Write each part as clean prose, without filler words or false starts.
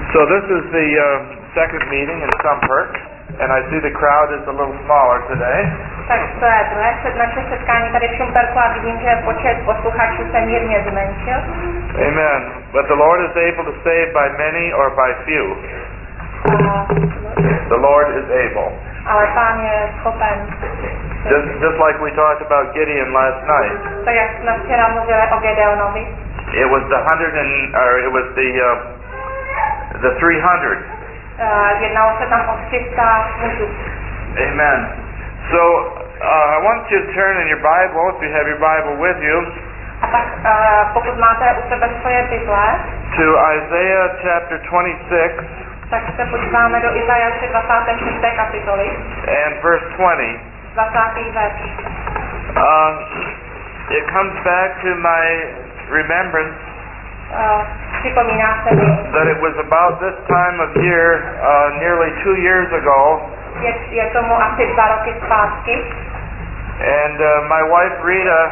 So this is the second meeting in Sumperk, and I see the crowd is a little smaller today. Tak to je druhé naše setkání tady v Šumperku a vidím, že počet posluchačů se mírně zmenšil. Amen. But the Lord is able to save by many or by few. The Lord is able. Ale Pán je schopen. Just like we talked about Gideon last night. Tak jak jsme včera mluvili o Gedeonovi. It was the 300. Jednalo se tam o 300 mužů. Amen. So I want you to turn in your Bible, if you have your Bible with you, A tak pokud máte u sebe svoje Bible, to Isaiah chapter 26 tak se podíváme do Izajáše 26. kapitoly, and verse 20. 20. verš. It comes back to my remembrance Připomíná se mi, that it was about this time of year, nearly 2 years ago, je tomu asi 2 roky zpátky, and my wife Rita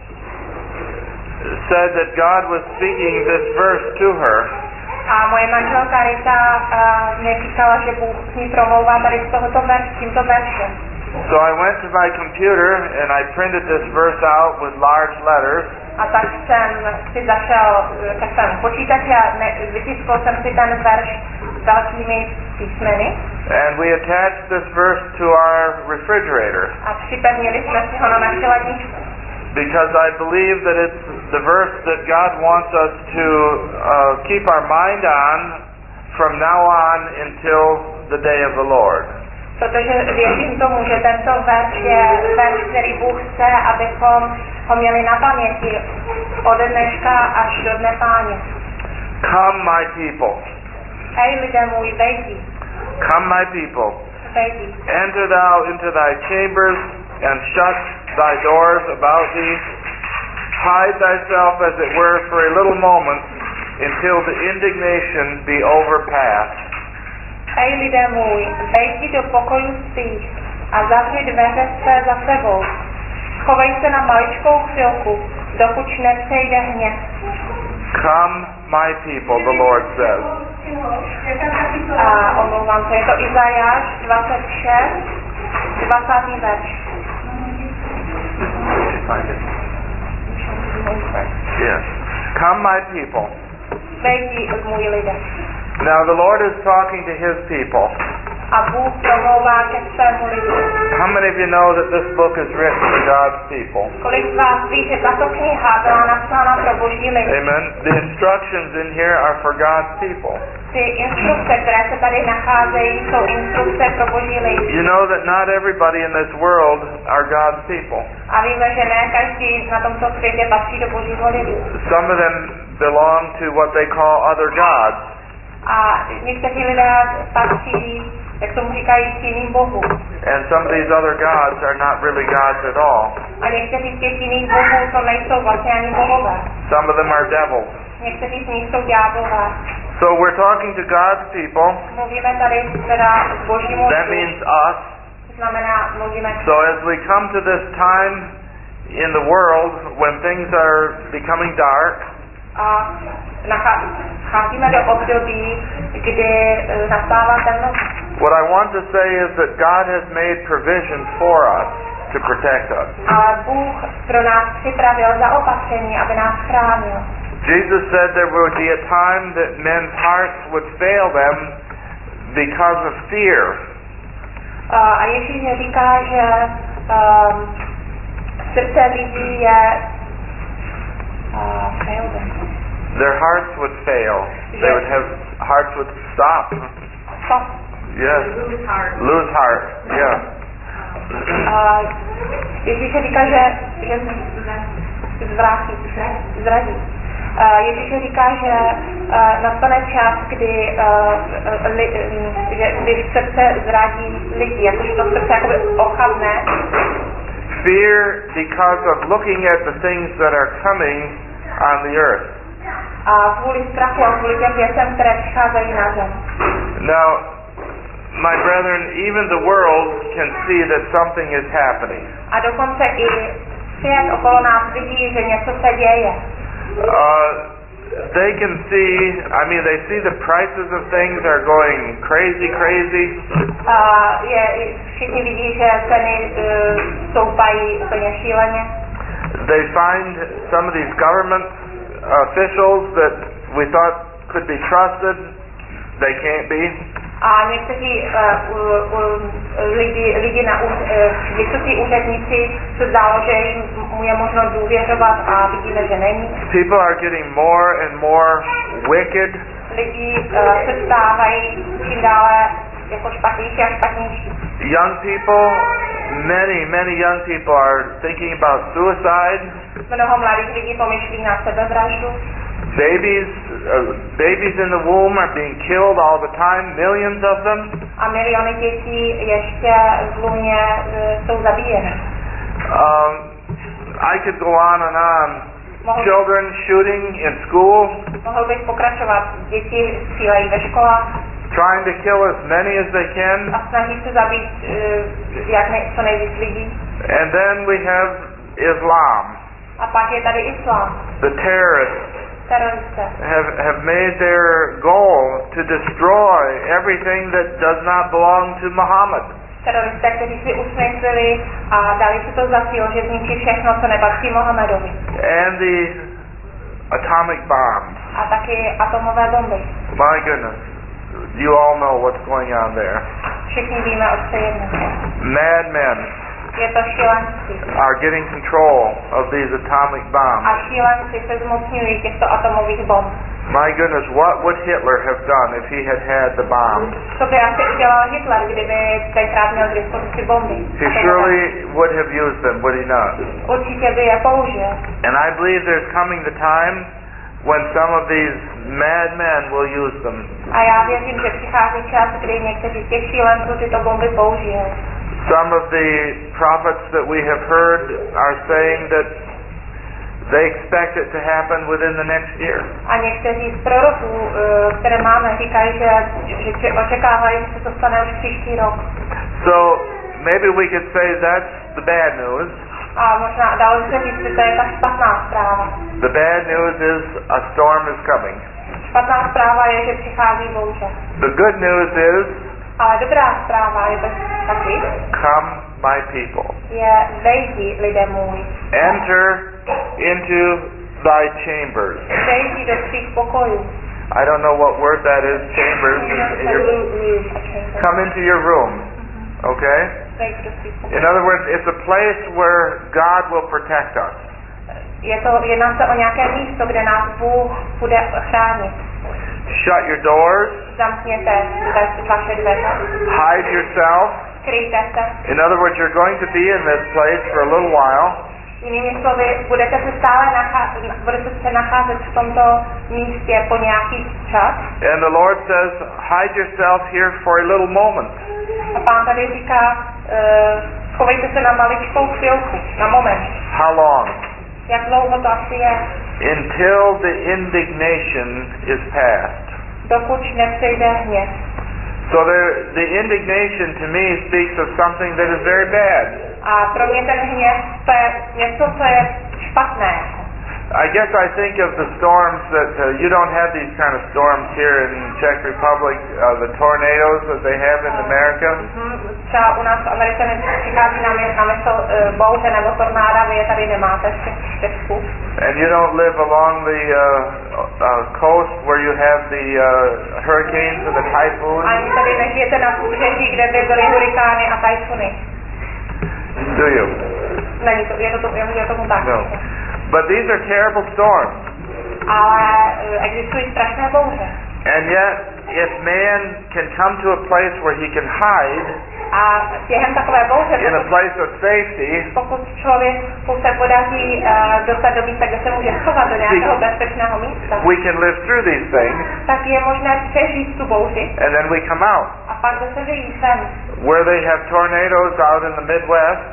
said that God was speaking this verse to her. a moje manželka Rita mě říkala, že Bůh s ní promlouvá tady z tímto veršem. So I went to my computer and I printed this verse out with large letters. A tak jsem si zašel ke svému počítači a vytiskl jsem si ten verš s velkými písmeny. And we attached this verse to our refrigerator. A připevnili jsme si ho na naši ledničku. Because I believe that it's the verse that God wants us to keep our mind on from now on until the day of the Lord. Protože věřím tomu, že tento verš je verš, který Bůh chce, abychom ho měli na paměti ode dneška až do dne Páně. Come, my people. Hej, lidé můj, vejdi. Come, my people. Vejdi. Enter thou into thy chambers and shut thy doors about thee. Hide thyself, as it were, for a little moment until the indignation be overpast. Hej, lidé můj, vejdi do pokojů svých a zavři dveře své za sebou. Schovej se na maličkou chvilku, dokud nepřejde hněv. Come, my people, the Lord says. A omlouvám se, je to Izajáš 26, 20. verš. Yes. Come, my people. Vejdi, můj lidé. Now the Lord is talking to His people. A Bůh promlouvá ke svému lidu. How many of you know that this book is written for God's people? Kolik z vás ví, že tato kniha byla napsána pro Boží lid? Amen. The instructions in here are for God's people. Ty instrukce, které se tady nacházejí, jsou instrukce pro Boží lid. You know that not everybody in this world are God's people. A víme, že ne každý na tomto světě patří do Božího lidu. Some of them belong to what they call other gods. A někteří lidé patří, jak tomu říkají, k jiným bohům. And some of these other gods are not really gods at all. A někteří z těch jiných bohů to nejsou vlastně ani bohové. Some of them are devils. Někteří z nich jsou ďáblové. So we're talking to God's people. Mluvíme tady teda k Božímu That lidu. means us. Znamená, mluvíme. So as we come to this time in the world when things are becoming dark, A nacházíme do období, kdy nastává temnota. what I want to say is that God has made provisions for us to protect us. Ale Bůh pro nás připravil zaopatření, aby nás chránil. Jesus said there would be a time that men's hearts would fail them because of fear. A Ježíš říká, že srdce lidí je fail them. Their hearts would fail. They would have hearts would stop. Stop. Yes. Lose heart. Lose heart. Yeah. Ježíš říká, že zradí. Ježíš říká, že nastane čas, kdy když srdce zradí lidi, jakože to srdce jakoby ochabne. Fear because of looking at the things that are coming on the earth. A kvůli strachu a kvůli těm věcem, které přicházejí na zem. Now, my brethren, even the world can see that something is happening. A dokonce i svět okolo nás vidí, že něco se děje. they can see, they see the prices of things are going crazy. Všichni vidí, že ceny stoupají úplně šíleně. They find some of these government officials that we thought could be trusted, they can't be. A někteří vysocí úředníci se zdálo, že mu je možno důvěřovat a vidíme, že není. People are getting more and more wicked. Lidi se stávají čím dále jako špatnější a špatnější. Young people, many young people are thinking about suicide. Mnoho mladých lidí pomýšlí na sebevraždu. Babies in the womb are being killed all the time, millions of them. A miliony dětí ještě v lůně jsou zabíjeny. I could go on and on. Children shooting in school. Mohl bych pokračovat. Děti střílejí ve školách. Trying to kill as many as they can. A snaží se zabít co nejvíc lidí. And then we have Islam. A pak je tady islám. The terrorists Teroristé have made their goal to destroy everything that does not belong to Muhammad. Teroristé, kteří si usmysleli a dali si to za cíl, že zničí všechno, co nepatří Mohamedovi. And the atomic bombs. A taky atomové bomby. My goodness, you all know what's going on there. Všichni víme, o co jedná. Mad men Je to šílenství. are getting control of these atomic bombs. A šílenci se zmocňují těchto atomových bomb. My goodness, what would Hitler have done if he had had the bomb? Co by asi udělal Hitler, kdyby tenkrát měl k dispozici bomby? He surely would have used them, would he not? Určitě by je použil. And I believe there's coming the time when some of these mad men will use them. A já věřím, že přichází čas, kdy někteří z těch šílenců tyto bomby použijou. Some of the prophets that we have heard are saying that they expect it to happen within the next year. A někteří z proroků, které máme, říkají, že očekávají, že se to stane už příští rok. So maybe we could say that's the bad news. A možná dalo by se říct, že to je ta špatná zpráva. The bad news is a storm is coming. Špatná zpráva je, že přichází bouře. The good news is, Ale dobrá zpráva je to taky, come my people. je vejdi, lidé můj. Enter into thy chambers. Vejdi do svých pokojů. I don't know what word that is, chambers. Come into your room. Okay? Vejdi do svých pokojů. In other words, it's a place where God will protect us. Jedná se o nějaké místo, kde nás Bůh bude chránit. Shut your doors. Zamkněte vaše dveře. Hide yourself. Kryjte se. In other words, you're going to be in this place for a little while. Jinými slovy, budete se nacházet v tomto místě po nějaký čas. And the Lord says, hide yourself here for a little moment. A Pán tady říká, schovejte se na maličkou chvilku, na moment. How long? Jak dlouho to asi je? Until the indignation is past. Dokud nepřejde hněv. So the indignation to me speaks of something that is very bad. A pro mě ten hněv, to je něco, co je špatné. I guess I think of the storms that you don't have these kind of storms here in Czech Republic, the tornadoes that they have in America. Třeba u nás v Americe přichází na mysl bouře nebo tornáda, vy je tady nemáte v Česku. And you don't live along the coast where you have the hurricanes and the typhoons. Ani tady nežijete na pobřeží, kde by byly hurikány a tajfuny. Do you? Není to, je tomu tak. No. But these are terrible storms. Ale existují strašné bouře. And yet, if man can come to a place where he can hide, a během takové bouře, in a place of safety, pokud člověku se podaří dostat do místa, kde se může schovat do nějakého bezpečného místa, we can live through these things, tak je možné přežít tu bouři. and then we come out. A pak zase vyjít ven. Where they have tornadoes out in the Midwest,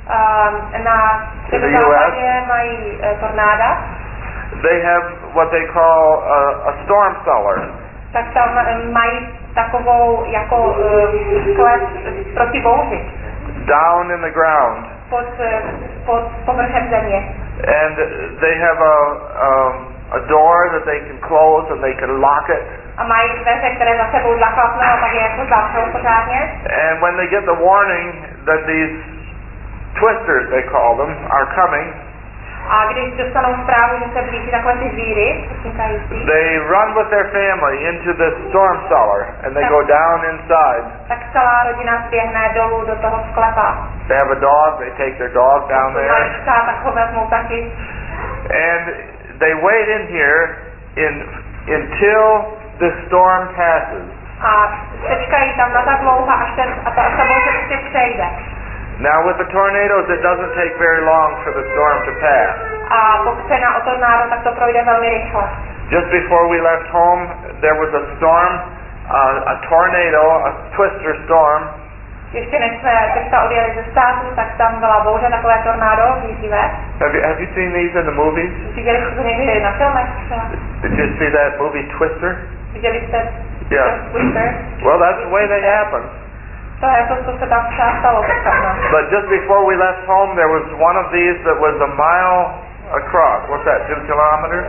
na severozápadě mají tornáda. They have what they call a storm cellar. Tak tam mají takovou jako sklep proti bouři. Down in the ground. Pod povrchem země. And they have a door that they can close and they can lock it. A mají dveře, které za sebou zaklapnou a pak je jako zavřou pořádně. And when they get the warning that these twisters, they call them, are coming, A když dostanou zprávu, že se blíží takové ty víry, vznikající, they run with their family into the storm cellar and they go down inside. tak celá rodina zběhne dolů do toho sklepa. They have a dog, they take their dog down there. Malička, tak ho vezmou taky. And they wait in here until the storm passes. A sečkají tam na tak dlouho, až ta bouře prostě přejde. Now with the tornadoes, it doesn't take very long for the storm to pass. A pokud se jedná o tornádo, tak to projde velmi rychle. Just before we left home, there was a storm, a tornado, a twister storm. Ještě než jsme teďka odjeli ze státu, tak tam byla bouře, takové tornádo, výzivé. Have you seen these in the movies? Viděli jste to někdy na filmech? Did you see that movie Twister? Viděli jste Yeah. Twister? Well, that's the way they happen. To je to, co se tam třeba stalo teďka. But just before we left home, there was one of these that was a mile across. What's that, 2 kilometers?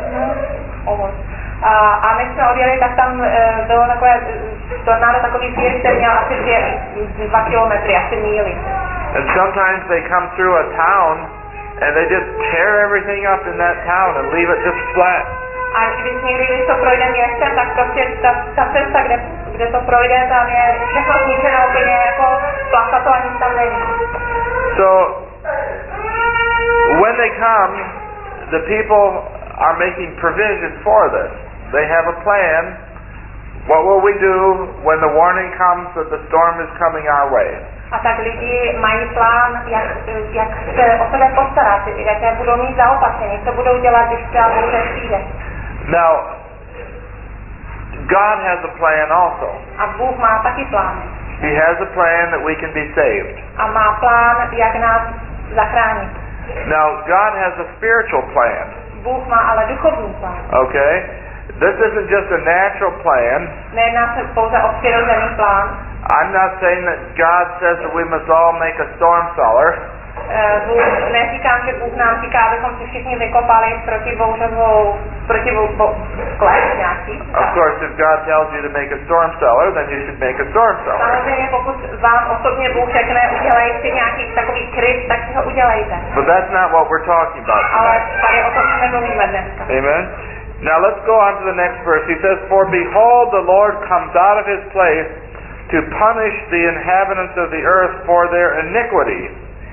A než jsme odjeli, tak tam bylo takové tornádo, takový vír, který měl asi 2 kilometry, asi míly. And sometimes they come through a town and they just tear everything up in that town and leave it just flat. A když to projde městem, tak prostě ta cesta, kde to projde, tam je všechno zničené úplně jako placato a nic tam není. So, when they come, the people are making provision for this. They have a plan. What will we do when the warning comes that the storm is coming our way? A tak lidi mají plán, jak se o sebe postarat, jaké budou mít zaopatření, co budou dělat, když třeba bouře přijde. Now, God has a plan also. A Bůh má taky plán. He has a plan that we can be saved. A má plán, jak nás zachránit. Now, God has a spiritual plan. Bůh má ale duchovní plán. Okay? This isn't just a natural plan. Nejedná se pouze o přirozený plán. I'm not saying that God says that we must all make a storm cellar. Neříkám, že Bůh nám říká, abychom si všichni vykopali protibouřovou sklep nějaký. Of course, if God tells you to make a storm cellar, then you should make a storm cellar. Samozřejmě, pokud vám osobně Bůh řekne, udělej si nějaký takový kryt, tak si ho udělejte. But that's not what we're talking about Ale tonight. tady o tom nemluvíme dneska. Amen? Now let's go on to the next verse. He says, For behold, the Lord comes out of his place to punish the inhabitants of the earth for their iniquity.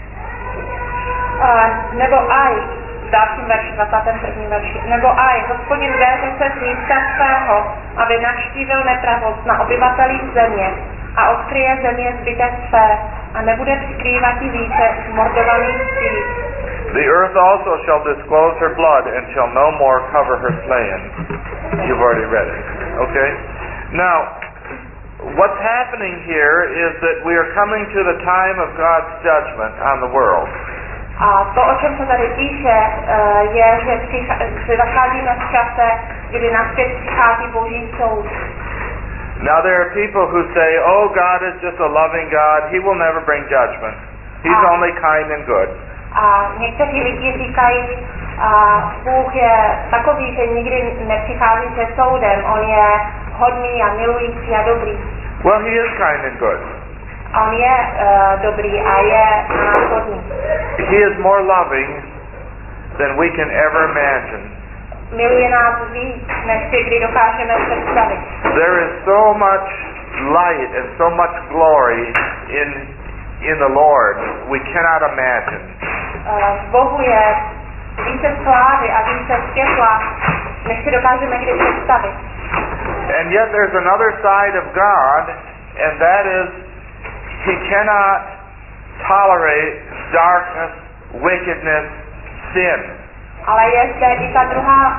Nebo aj, v dalším verši, 21. verši, nebo aj, Hospodin vezme se z místa svého, aby navštívil nepravost na obyvatelích země a odkryje země zbytek své a nebude přikrývat i více zmordovaných svých. The earth also shall disclose her blood and shall no more cover her slain. You've already read it. Okay? Now, what's happening here is that we are coming to the time of God's judgment on the world. A to, o čem se tady píše, je, že zacházíme v čase, kdy na svět přichází Boží soud. Now there are people who say, oh, God is just a loving God. He will never bring judgment. He's only kind and good. A někteří lidi říkají, Bůh je takový, že nikdy nepřichází se soudem. On je hodný a milující a dobrý. Well, he is kind and good. On je dobrý a je hodný. He is more loving than we can ever imagine. Miluje nás víc, než si kdy dokážeme představit. There is so much light and so much glory in the Lord we cannot imagine. V Bohu je více slávy a více světla, než si dokážeme kdy představit. And yet there's another side of God, and that is He cannot tolerate darkness, wickedness, sin. Ale je zde i ta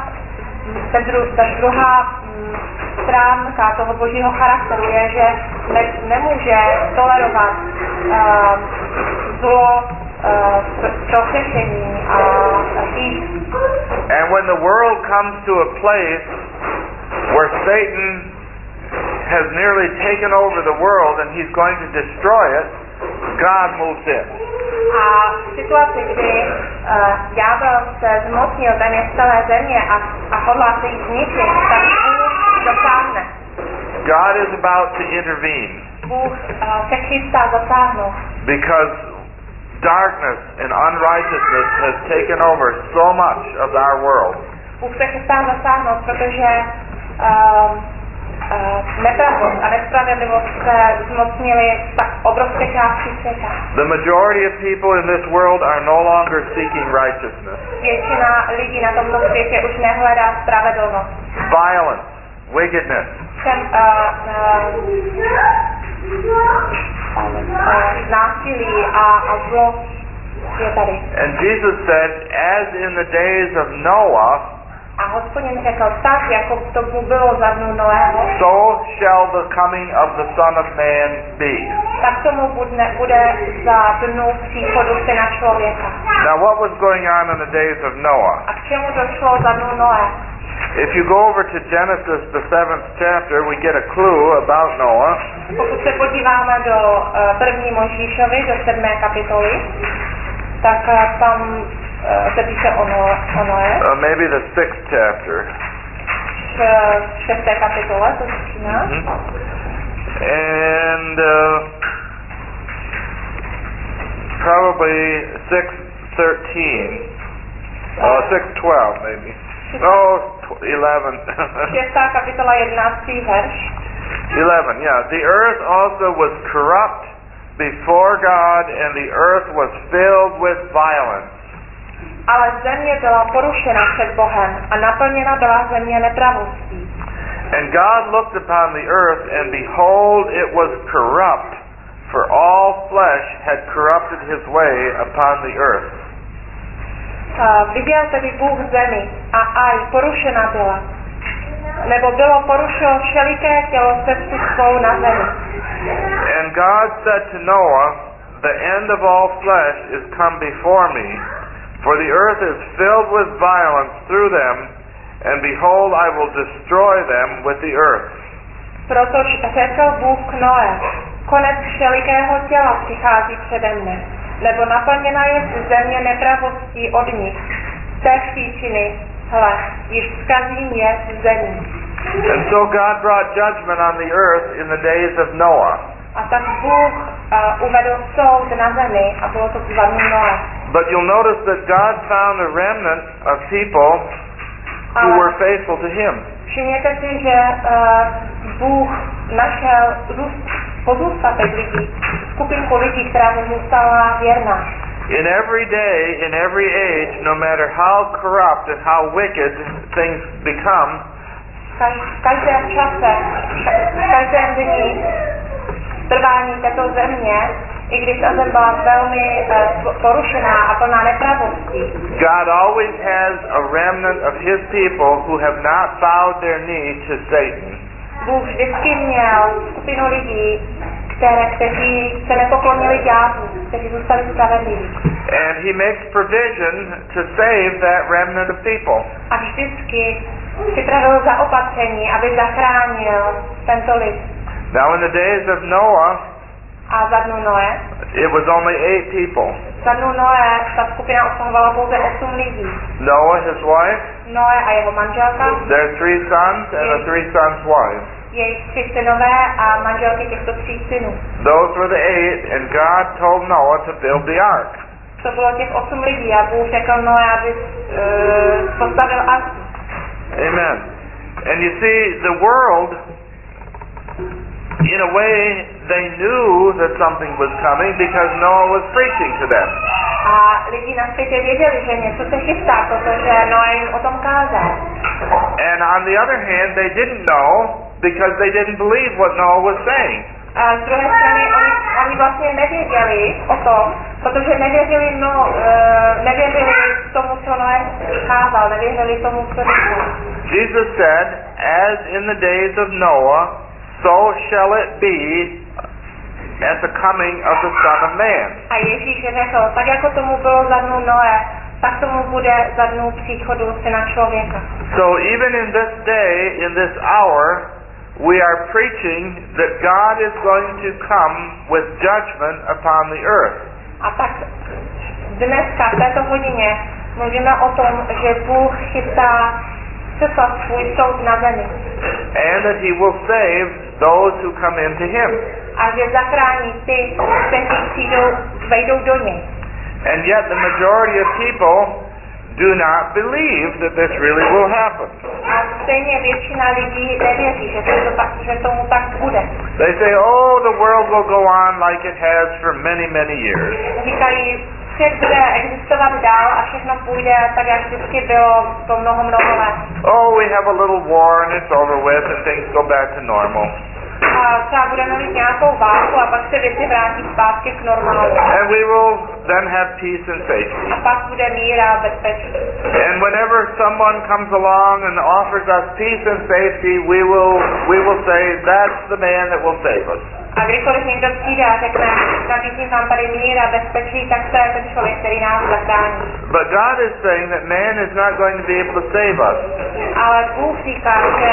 druhá stránka toho Božího charakteru je, že nemůže tolerovat zlo, prohřešení a hřích. And when the world comes to a place where Satan has nearly taken over the world and he's going to destroy it, God moves in. A v situaci, kdy ďábel se zmocnil téměř celé země a hodlá se jí zničit, tak Bůh zasáhne. God is about to intervene. Bůh se chystá zasáhnout. Because darkness and unrighteousness has taken over so much of our world. Bůh se chystá zasáhnout, protože nepravost a nespravedlivost se zmocnili tak obrovské části světa. The majority of people in this world are no longer seeking righteousness. Většina lidí na tomto světě už nehledá spravedlnost. Violence, wickedness. Násilí a zlo je tady. And Jesus said, as in the days of Noah, a Hospodin řekl, tak jako to bylo za dnů Noého, so shall the coming of the Son of Man be. Tak tomu bude za dnů příchodu Syna člověka. Now what was going on in the days of Noah? A k čemu došlo za dnů Noé? If you go over to Genesis, the 7th chapter, we get a clue about Noah. Pokud se podíváme do 1. Mojžíšovi, do 7. kapitoly, tak tam se píše o Noé. Maybe the 6th chapter. V 6. kapitole to začíná. And probably 6:13. 6:12 maybe. No, 11. 6. kapitola 11. verš. 11, yeah. The earth also was corrupt before God, and the earth was filled with violence. Ale země byla porušena před Bohem a naplněna byla země nepravostí. And God looked upon the earth, and behold, it was corrupt, for all flesh had corrupted his way upon the earth. Viděl tedy Bůh zemi a aj porušena byla, nebo bylo porušeno všeliké tělo cestu svou na zemi. And God said to Noah, the end of all flesh is come before me, for the earth is filled with violence through them, and behold, I will destroy them with the earth. Proto řekl Bůh k Noé, konec všelikého těla přichází přede mne, nebo naplněna je země nepravostí od nich. Z té příčiny, hle, již zkazím je z zemí. And so God brought judgment on the earth in the days of Noah. A tak Bůh uvedl soud na zemi a bylo to za dnů Noé. But you'll notice that God found a remnant of people who were faithful to Him. Všimněte si, že Bůh našel pozůstatek lidí, skupinku lidí, která mu zůstala věrná. In every day, in every age, no matter how corrupt and how wicked things become, v každém čase, v každém dní trvání této země, i když ta zem byla velmi porušená a plná nepravostí. God always has a remnant of His people who have not bowed their knee to Satan. Bůh vždycky měl skupinu lidí, kteří se nepoklonili ďáblu, kteří zůstali spravedliví. And He makes provision to save that remnant of people. A vždycky připravil zaopatření, aby zachránil tento lid. Now in the days of Noah, a za dnů Noé, it was only 8 people. Za dnů Noé ta skupina obsahovala pouze 8 lidí. Noah, his wife, Noé a jeho manželka, their 3 sons, and the 3 sons' wives. Jejich 3 synové a manželky těchto 3 synů. Those were the 8, and God told Noah to build the ark. To bylo těch 8 lidí a Bůh řekl Noé, aby postavil arku. Amen. And you see, the world, in a way, they knew that something was coming because Noah was preaching to them. A lidi na světě věděli, že něco se chystá, protože Noé jim o tom kázal. And on the other hand, they didn't know because they didn't believe what Noah was saying. A z druhé strany oni vlastně nevěděli o tom, protože nevěřili tomu, co Noé kázal, nevěřili tomu, co říkal. Jesus said, as in the days of Noah, so shall it be at the coming of the Son of Man. A Ježíš řekl, tak jako tomu bylo za dnů Noé, tak tomu bude za dnů příchodu Syna člověka. So even in this day, in this hour, we are preaching that God is going to come with judgment upon the earth. A tak dneska, v této hodině, mluvíme o tom, že Bůh chystá přeslat svůj soud na zemi. And that he will save those who come into him. A že zachrání ty, kteří vejdou do něj. And yet the majority of people do not believe that this really will happen. A stejně většina lidí nevěří, že tomu tak bude. They say, oh, the world will go on like it has for many, many years. Říkají, svět bude existovat dál a všechno půjde tak, jak vždycky bylo to mnoho let. Oh, we have a little war and it's over with and things go back to normal. A třeba budeme mít nějakou válku a pak se věci vrátí zpátky k normálu. And we will then have peace and safety. A pak bude mír a bezpečí. And whenever someone comes along and offers us peace and safety, we will say that's the man that will save us. A kdykoliv někdo přijde a řekne, nabízím vám tady mír a bezpečí, tak to je ten člověk, který nás zachrání. But God is saying that man is not going to be able to save us. Ale Bůh říká, že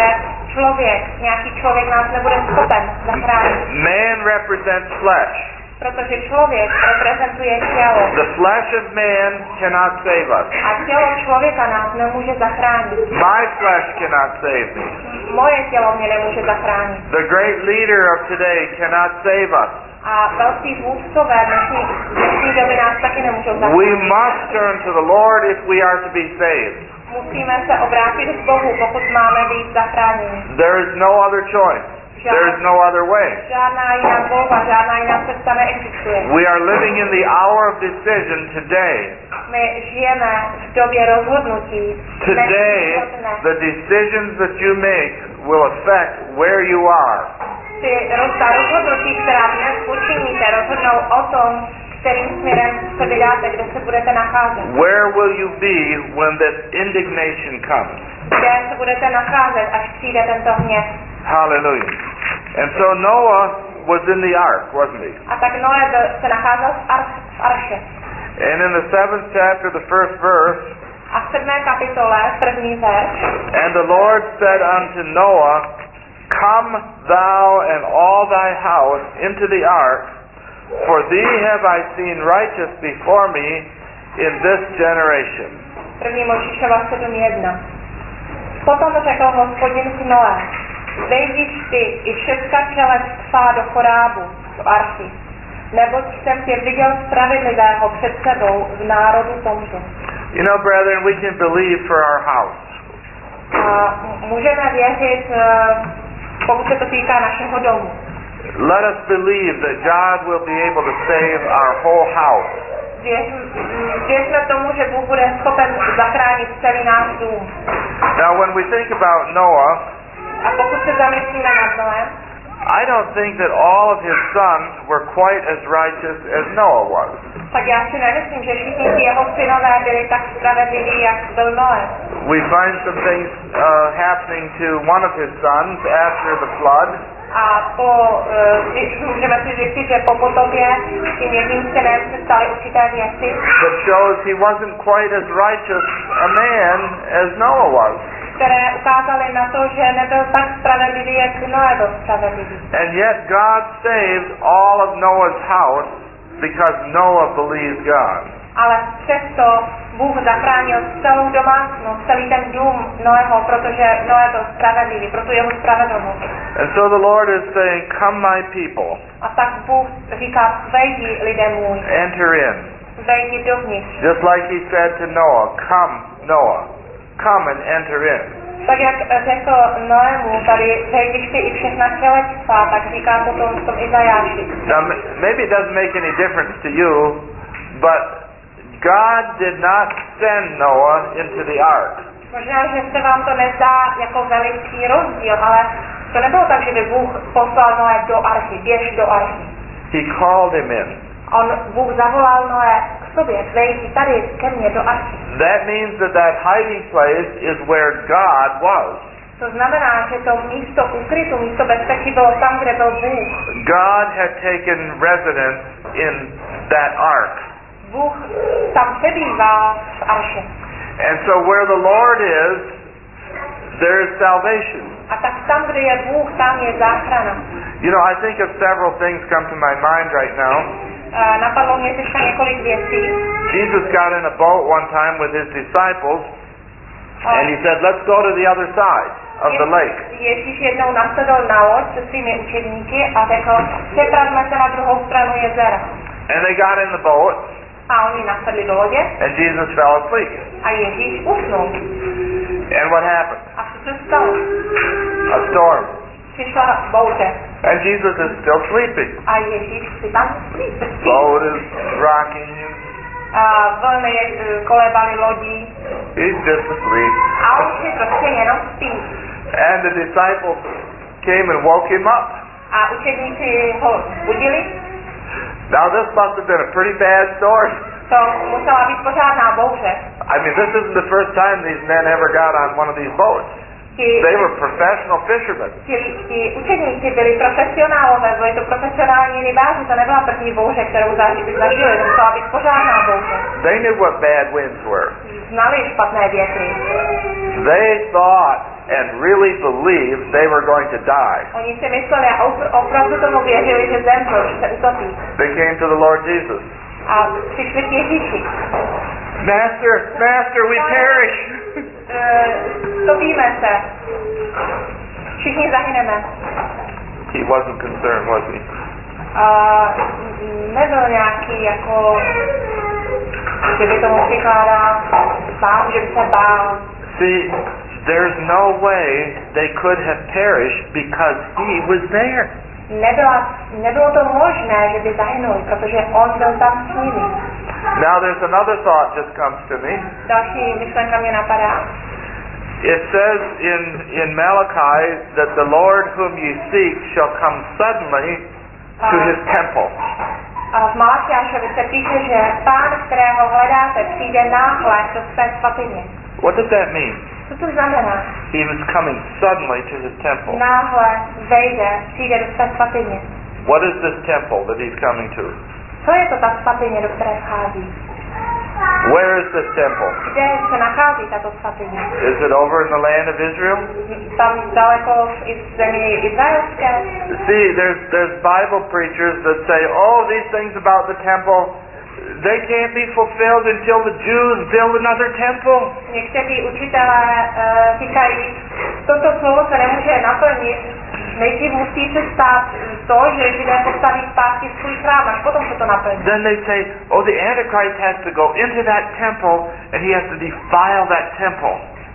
nějaký člověk nás nebude schopen zachránit. Man represents flesh. Protože člověk reprezentuje tělo. The flesh of man cannot save us. A tělo člověka nás nemůže zachránit. My flesh cannot save me. Moje tělo mě nemůže zachránit. The great leader of today cannot save us. A velcí vůdcové dnešní doby nás taky nemůžou zachránit. We must turn to the Lord if we are to be saved. Musíme se obrátit k Bohu, pokud máme být zachráněni. There is no other choice. There is no other way. Žádná jiná volba, žádná jiná cesta neexistuje. We are living in the hour of decision today. My žijeme v době rozhodnutí. Today, the decisions that you make will affect where you are. Ta rozhodnutí, která dnes učiníte, rozhodnou o tom, kterým směrem se vydáte, kde se budete nacházet. Where will you be when this indignation comes? Kde se budete nacházet, až přijde tento hněv. Hallelujah. And so Noah was in the ark, wasn't he? A tak Noé se nacházel v arše. And in the 7th chapter, the 1st verse, a v 7. kapitole, 1. verš, and the Lord said unto Noah, Come thou and all thy house into the ark, for thee have I seen righteous before me in this generation. 1. Mojžíšova 7:1. Potom řekl Hospodin k Noé, vejdiš ty i všecka čeled tvá do chorábu, do archy, neboť jsem tě viděl spravedlivého před sebou v národu tomto. You know, brethren, we can believe for our house. A můžeme věřit, pokud se to týká našeho domu. Let us believe that God will be able to save our whole house. Věřme tomu, že Bůh bude schopen zachránit celý náš dům. Now, when we think about Noah, a pokud se zamyslíme nad Noem, I don't think that all of his sons were quite as righteous as Noah was. Tak já si nemyslím, že všichni jeho synové byli tak spravedliví, jak byl Noé. We find some things happening to one of his sons after the flood. A můžeme si zjistit, že po potopě s tím jedním synem se staly určité věci. That shows he wasn't quite as righteous a man as Noah was. Které ukázaly na to, že nebyl tak spravedlivý, jak Noé byl spravedlivý. And yet God saved all of Noah's house because Noah believed God. Ale přesto Bůh zachránil celou domácnost, celý ten dům Noého, protože Noé byl spravedlivý, proto jeho spravedlnost. And so the Lord is saying, Come my people. A tak Bůh říká, vejdi lidé můj. Enter in. Vejdi dovnitř. Just like he said to Noah, Come Noah, come and enter in. Tak jak řekl Noému, tady vejdiš ty i všechna tělečstva, tak říká potom v tom Izajáši. Now maybe it doesn't make any difference to you, but God did not send Noah into the ark. Možná, že se vám to nezdá jako veliký rozdíl, ale to nebylo tak, že by Bůh poslal Noé do archy, běž do archy. He called him in. Bůh zavolal Noé k sobě, vejdi tady ke mně do archy. That means that hiding place is where God was. To znamená, že to místo ukrytu, místo bezpečí bylo tam, kde byl Bůh. God had taken residence in that ark. Bůh tam přebýval v arše. And so where the Lord is, there is salvation. A tak tam, kde je Bůh, tam je záchrana. You know, I think of several things come to my mind right now. Napadlo mě teďka několik věcí. Jesus got in a boat one time with his disciples and he said, let's go to the other side of the lake. Ježíš jednou nasedl na loď se svými učedníky a řekl, přepravme se na druhou stranu jezera. And they got in the boat A oni nasedli do lodě and Jesus fell asleep. a Ježíš usnul. And what happened? A co se stalo? A storm. Přišla bouře And Jesus is still sleeping. a Ježíš si tam spí. Boat is rocking. A vlny kolebaly lodí He's just asleep. a on si prostě jenom spí. And the disciples came and woke him up. A učedníci ho budili. Now this must have been a pretty bad storm. To musela být pořádná bouře. I mean, this isn't the first time these men ever got on one of these boats. They were professional fishermen. Ti učedníci byli profesionálové, byli to profesionální rybáři, to nebyla první bouře, kterou zažili, to musela být pořádná bouře. They knew what bad winds were. Znali špatné větry. They thought and really believed they were going to die. Oni si mysleli a opravdu tomu věřili, že zemřou, že se utopí. They came to the Lord Jesus. A přišli k Ježíši. Master, we perish. Topíme se. Všichni zahyneme. He wasn't concerned, was he? Nebyl nějaký jako, že by tomu přikládal, že by se bál. See, there's no way they could have perished because he was there. Nebylo to možné, že by zahynuli, protože on byl tam s nimi. Now there's another thought just comes to me. Další myšlenka mě napadá. It says in Malachi that the Lord whom you seek shall come suddenly to his temple. A v Malachiášovi se píše, že Pán, kterého hledáte, přijde náhle do své svatyně. What does that mean? Co to znamená? He was coming suddenly to his temple. Náhle vejde, přijde do své svatyně. What is this temple that he's coming to? Co je to ta svatyně, do které vchází? Where is this temple? Kde se nachází tato svatyně? Is it over in the land of Israel? Tam daleko v zemi izraelské. See, there's Bible preachers that say, oh, these things about the temple, they can't be fulfilled until the Jews build another temple. Někteří učitelé říkají, toto slovo se nemůže naplnit, nejdřív musí se stát to, že Židé postaví zpátky svůj chrám, až potom se to naplní. Then they say, oh, the Antichrist has to go into that temple and he has to defile that temple.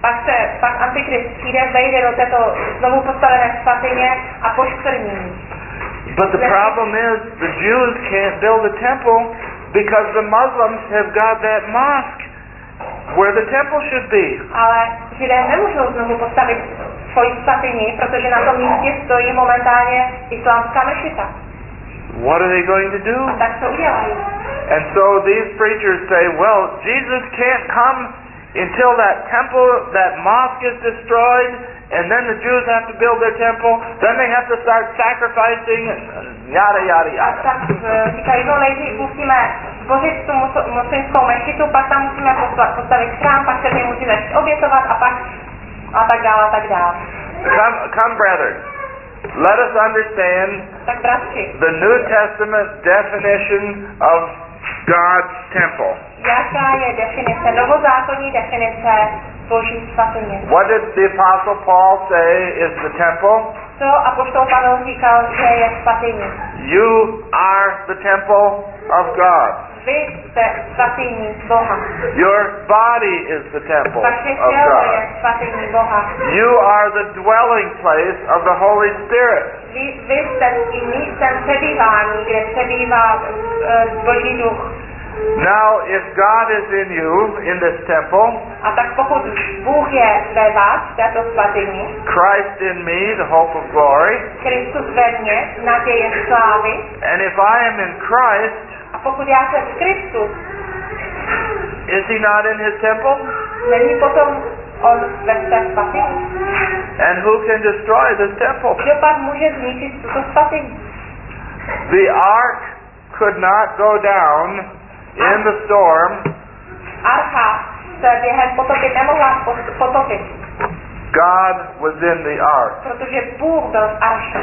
Pak Antikrist přijde, vejde do této znovu postavené svatyně a poškrní. But the problem is, the Jews can't build a temple because the Muslims have got that mosque where the temple should be. Ale Židé nemůžou znovu postavit svoji svatyni, protože na tom místě stojí momentálně islámská mešita. What are they going to do? A tak co udělají? And so these preachers say, well, Jesus can't come until that temple, that mosque is destroyed, and then the Jews have to build their temple, then they have to start sacrificing, yada, yada, A yada. tak říkají, no nejdřív musíme zbořit tu muslimskou mešitu, pak tam musíme postavit chrám, pak se musí začít obětovat a pak a tak dále, a tak dále. Come, brethren. Let us understand Tak bratři, the New Testament definition of God's temple. jaká je definice, novozákonní definice Boží svatyně? What did the Apostle Paul say is the temple? Co apoštol Pavel říkal, že je svatyní? You are the temple of God. Vy jste svatyní Boha. Your body is the temple Vaše of tělo je God. svatyní Boha. You are the dwelling place of the Holy Spirit. Vy jste tím místem přebývání, kde přebývá Boží duch. Now, if God is in you, in this temple, A tak pokud Bůh je ve vás, v této svatyni, Christ in me, the hope of glory, Kristus ve mně, naděje slávy, and if I am in Christ, a pokud já jsem v Kristu, is he not in his temple? není potom on ve své svatyni. And who can destroy this temple? Kdo pak může zničit tuto svatyni? The ark could not go down in the storm Archa se během potopy nemohla potopit. God was in the ark. Protože Bůh byl v arši.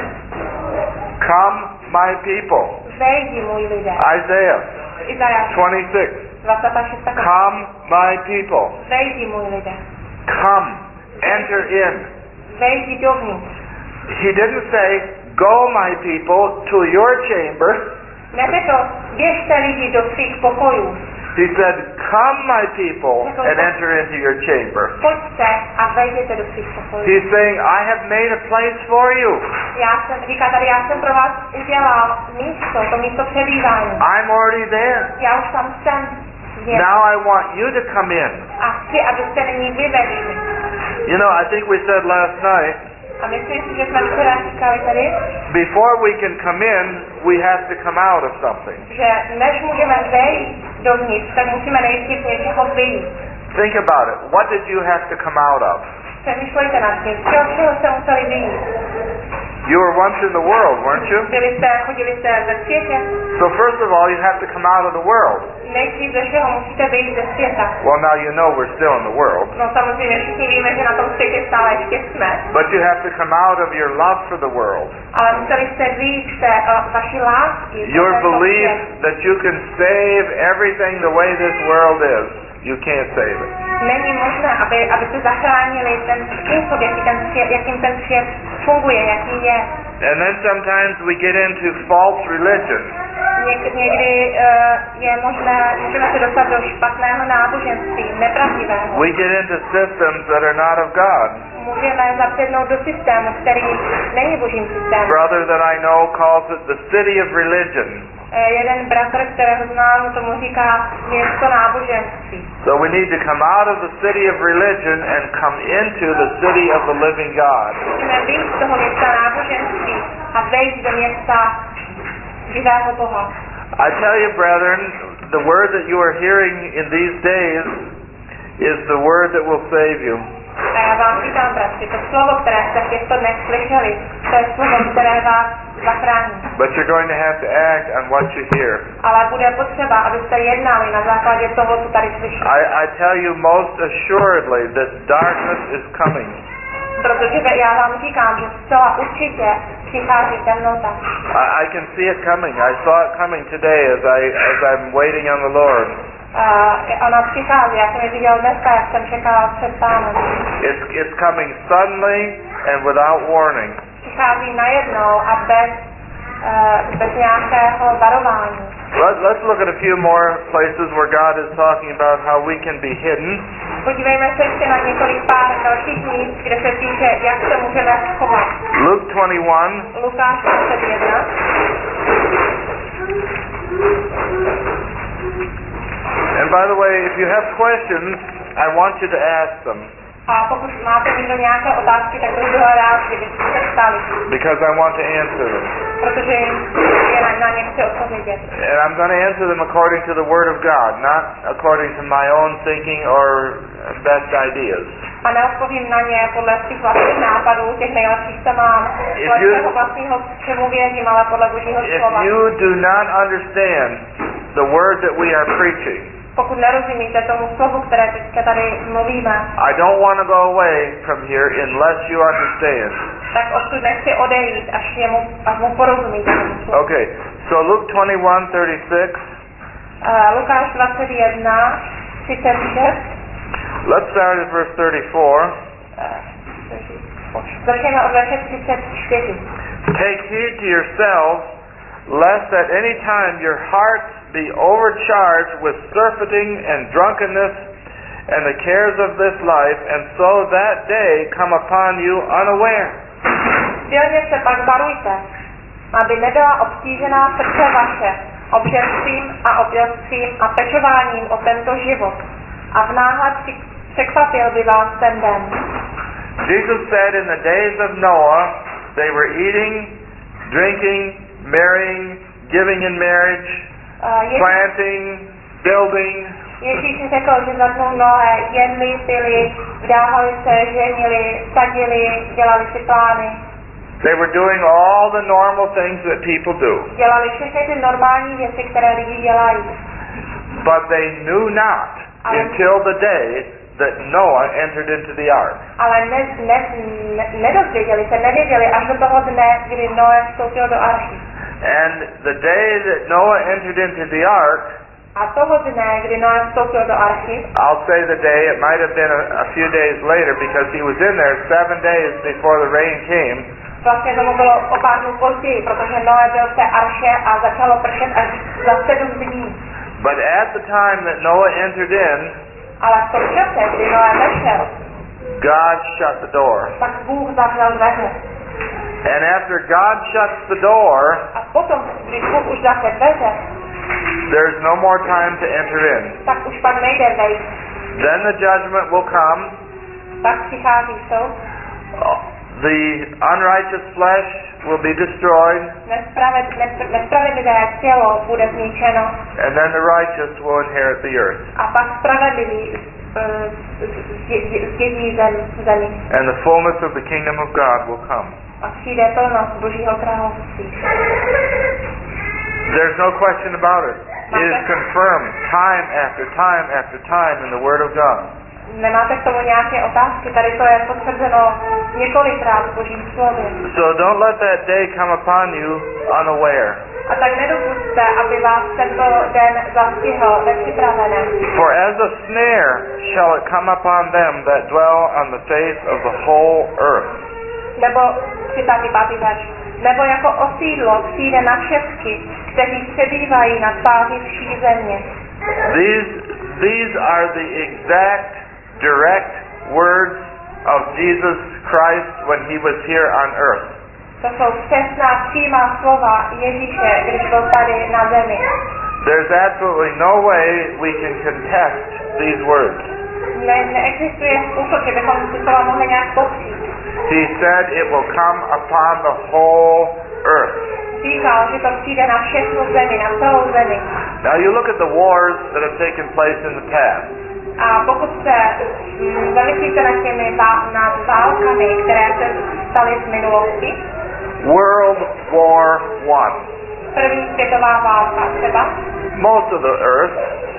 Come, my people. Vejdi, můj lidé. Isaiah Izajáš 26. 26. Come, my people. Vejdi, můj lidé. Come, enter in. Vejdi dovnitř. He didn't say, go, my people, to your chamber. Neřekl, běžte lidi do svých pokojů. He said, come, my people, and enter into your chamber. Pojďte a vejděte do svých pokojů. He's saying, I have made a place for you. Říká tady, já jsem pro vás udělal místo, to místo přebývání. I'm already there. Já už tam jsem. Now I want you to come in. A chci, abyste nyní vy vešli. You know, I think we said last night, A myslím si, že jsme včera říkali tady, before we can come in, we have to come out of something. že než můžeme vejít dovnitř, tak musíme nejdřív z něčeho vyjít. Think about it. What did you have to come out of? Přemýšlejte nad tím, z čeho jste museli vyjít. You were once in the world, weren't you? Chodili jste ve světě. So first of all, you have to come out of the world. Nejdřív ze všeho musíte vyjít ze světa. Well, now you know we're still in the world. No samozřejmě všichni víme, že na tom světě stále ještě jsme. But you have to come out of your love for the world. Ale museli jste vyjít z té vaší lásky. Your belief that you can save everything the way this world is. You can't save it. Není možné, abyste zachránili ten způsob, jakým ten svět funguje, jaký je. And then sometimes we get into false religion. Někdy je možné, můžeme se dostat do špatného náboženství, nepravdivého. We get into systems that are not of God. Můžeme zapřednout do systému, který není božím systémem. Brother that I know calls it the city of religion. Jeden bratr, kterého znám, tomu říká město náboženství. So we need to come out of the city of religion and come into the city of the living God. Musíme vyjít z toho města náboženství a vejít do města živého Boha. I tell you, brethren, the word that you are hearing in these days is the word that will save you. A já vám říkám, bratři, to slovo, které jste v těchto dnech slyšeli, to je slovo, které vás zachrání. But you're going to have to act on what you hear. Ale bude potřeba, abyste jednali na základě toho, co tady slyšíte. I tell you most assuredly that darkness is coming. Protože já vám říkám, že zcela určitě přichází temnota. I can see it coming. I saw it coming today as I'm waiting on the Lord. Ona přichází, já jsem ji viděl dneska, jak jsem čekal před Pánem. It's coming suddenly and without warning. Přichází najednou a bez nějakého varování. Let's look at a few more places where God is talking about how we can be hidden. Podívejme se ještě na pár dalších míst, kde se píše, jak se můžeme schovat. Luke 21. Lukáš 21. And by the way, if you have questions, I want you to ask them. A pokud máte někdo nějaké otázky, tak bych byla rád, kdybyste se ptali. Because I want to answer them. Protože je na ně chci odpovědět. And I'm going to answer them according to the Word of God, not according to my own thinking or best ideas. A neodpovím na ně podle svých vlastních nápadů, těch nejlepších, co mám, podle svého vlastního, čemu věřím, ale podle Božího slova. If you do not understand the word that we are preaching, pokud nerozumíte tomu slovu, které teďka tady mluvíme, I don't want to go away from here unless you understand. Tak odtud nechci odejít, až mu porozumíte tomu slovu. Okay, so Luke 21:36. Lukáš 21, 36. Let's start at verse 34. Začneme od verše 34. Take heed to yourselves, lest at any time your hearts be overcharged with surfeiting and drunkenness and the cares of this life, and so that day come upon you unaware. Silně se pak varujte, aby nebyla obtížená srdce vaše obžerstvím a objastvím a pečováním o tento život. A v náhled překvapil by vás ten den. Jesus said in the days of Noah, they were eating, drinking, marrying, giving in marriage, planting, building. Ježíš řekl, že za dnů Noé jedli, pili, vdávali se, ženili, sadili, dělali si plány. They were doing all the normal things that people do. Dělali všechny ty normální věci, které lidi dělají. But they knew not until the day that Noah entered into the ark. Ale nevěděli až do toho dne, kdy Noé vstoupil do archy. And the day that Noah entered into the ark, A toho dne, kdy Noé vstoupil do archy, I'll say the day, it might have been a few days later because he was in there 7 days before the rain came. vlastně tomu bylo o pár dnů později, protože Noé byl v té arše a začalo pršet až za 7 dní. But at the time that Noah entered in, Ale v tom čase, kdy Noé vešel, God shut the door. tak Bůh zavřel dveře. And after God shuts the door, A potom, když Bůh už zavře dveře, there's no more time to enter in. tak už pak nejde vejít. Then the judgment will come. Pak přichází soud, The unrighteous flesh will be destroyed, nespravedlivé tělo bude zničeno and then the righteous will inherit the earth. a pak spravedlivý zdědí zemi. And the fullness of the kingdom of God will come. A přijde plnost Božího království. There's no question about it. It is confirmed time after time after time in the Word of God. Nemáte k tomu nějaké otázky? Tady to je potvrzeno několikrát v Božím slově. So don't let that day come upon you unaware. A tak nedopusťte, aby vás tento den zastihl nepřipravené. For as a snare shall it come upon them that dwell on the face of the whole earth. Nebo, 35. verš, nebo jako osídlo přijde na všechny, kteří přebývají na tváři vší země. These are the exact, direct words of Jesus Christ when he was here on earth. To jsou přesná přímá slova Ježíše, když byl tady na zemi. There's absolutely no way we can contest these words. Neexistuje způsob, že bychom si slova mohli nějak popřít. He said it will come upon the whole earth. Říkal, že to přijde na všechnu zemi, na celou zemi. Now you look at the wars that have taken place in the past. A pokud se zamyslíte nad těmi válkami, které se staly v minulosti, World War I. První světová válka třeba, Most of the earth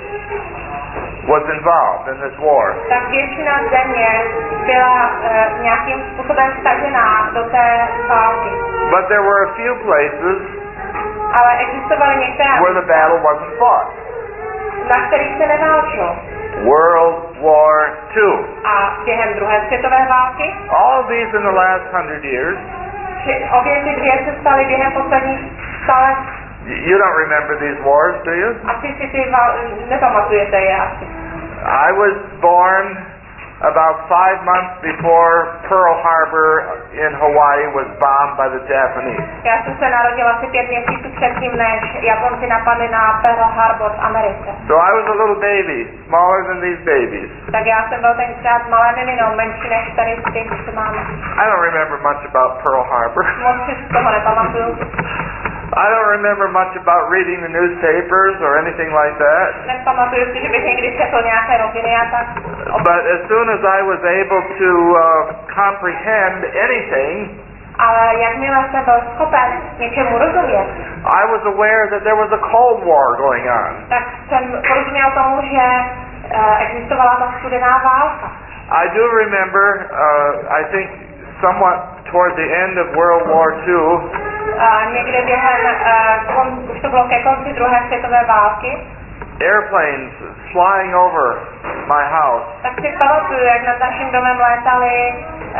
was involved in this war. tak většina země byla nějakým způsobem vtažená do té války. But there were a few places Ale existovaly některé, where the battle wasn't fought. na kterých se neválčilo. World War II. A během druhé světové války, All these in the last 100 years. obě ty dvě se staly během posledních 100 let. You don't remember these wars, do you? Asi si ty nepamatujete je asi. I was born about 5 months before Pearl Harbor in Hawaii was bombed by the Japanese. Já jsem se narodila asi 5 měsíců předtím, než Japonci napadli na Pearl Harbor v Americe. So I was a little baby, smaller than these babies. Tak já jsem byl tenkrát malé mimino, menší než tady ty, co máme. I don't remember much about Pearl Harbor. Moc si z toho nepamatuju. I don't remember much about reading the newspapers or anything like that. Nepamatuju si, že bych někdy četl nějaké noviny a tak. But as soon as I was able to comprehend anything, Ale jakmile jsem byl schopen něčemu rozumět, I was aware that there was a Cold War going on. tak jsem porozuměl tomu, že existovala ta studená válka. I do remember, I think somewhat toward the end of World War II, Někde během, už to bylo ke konci druhé světové války, airplanes flying over my house. tak si pamatuju, jak nad naším domem létaly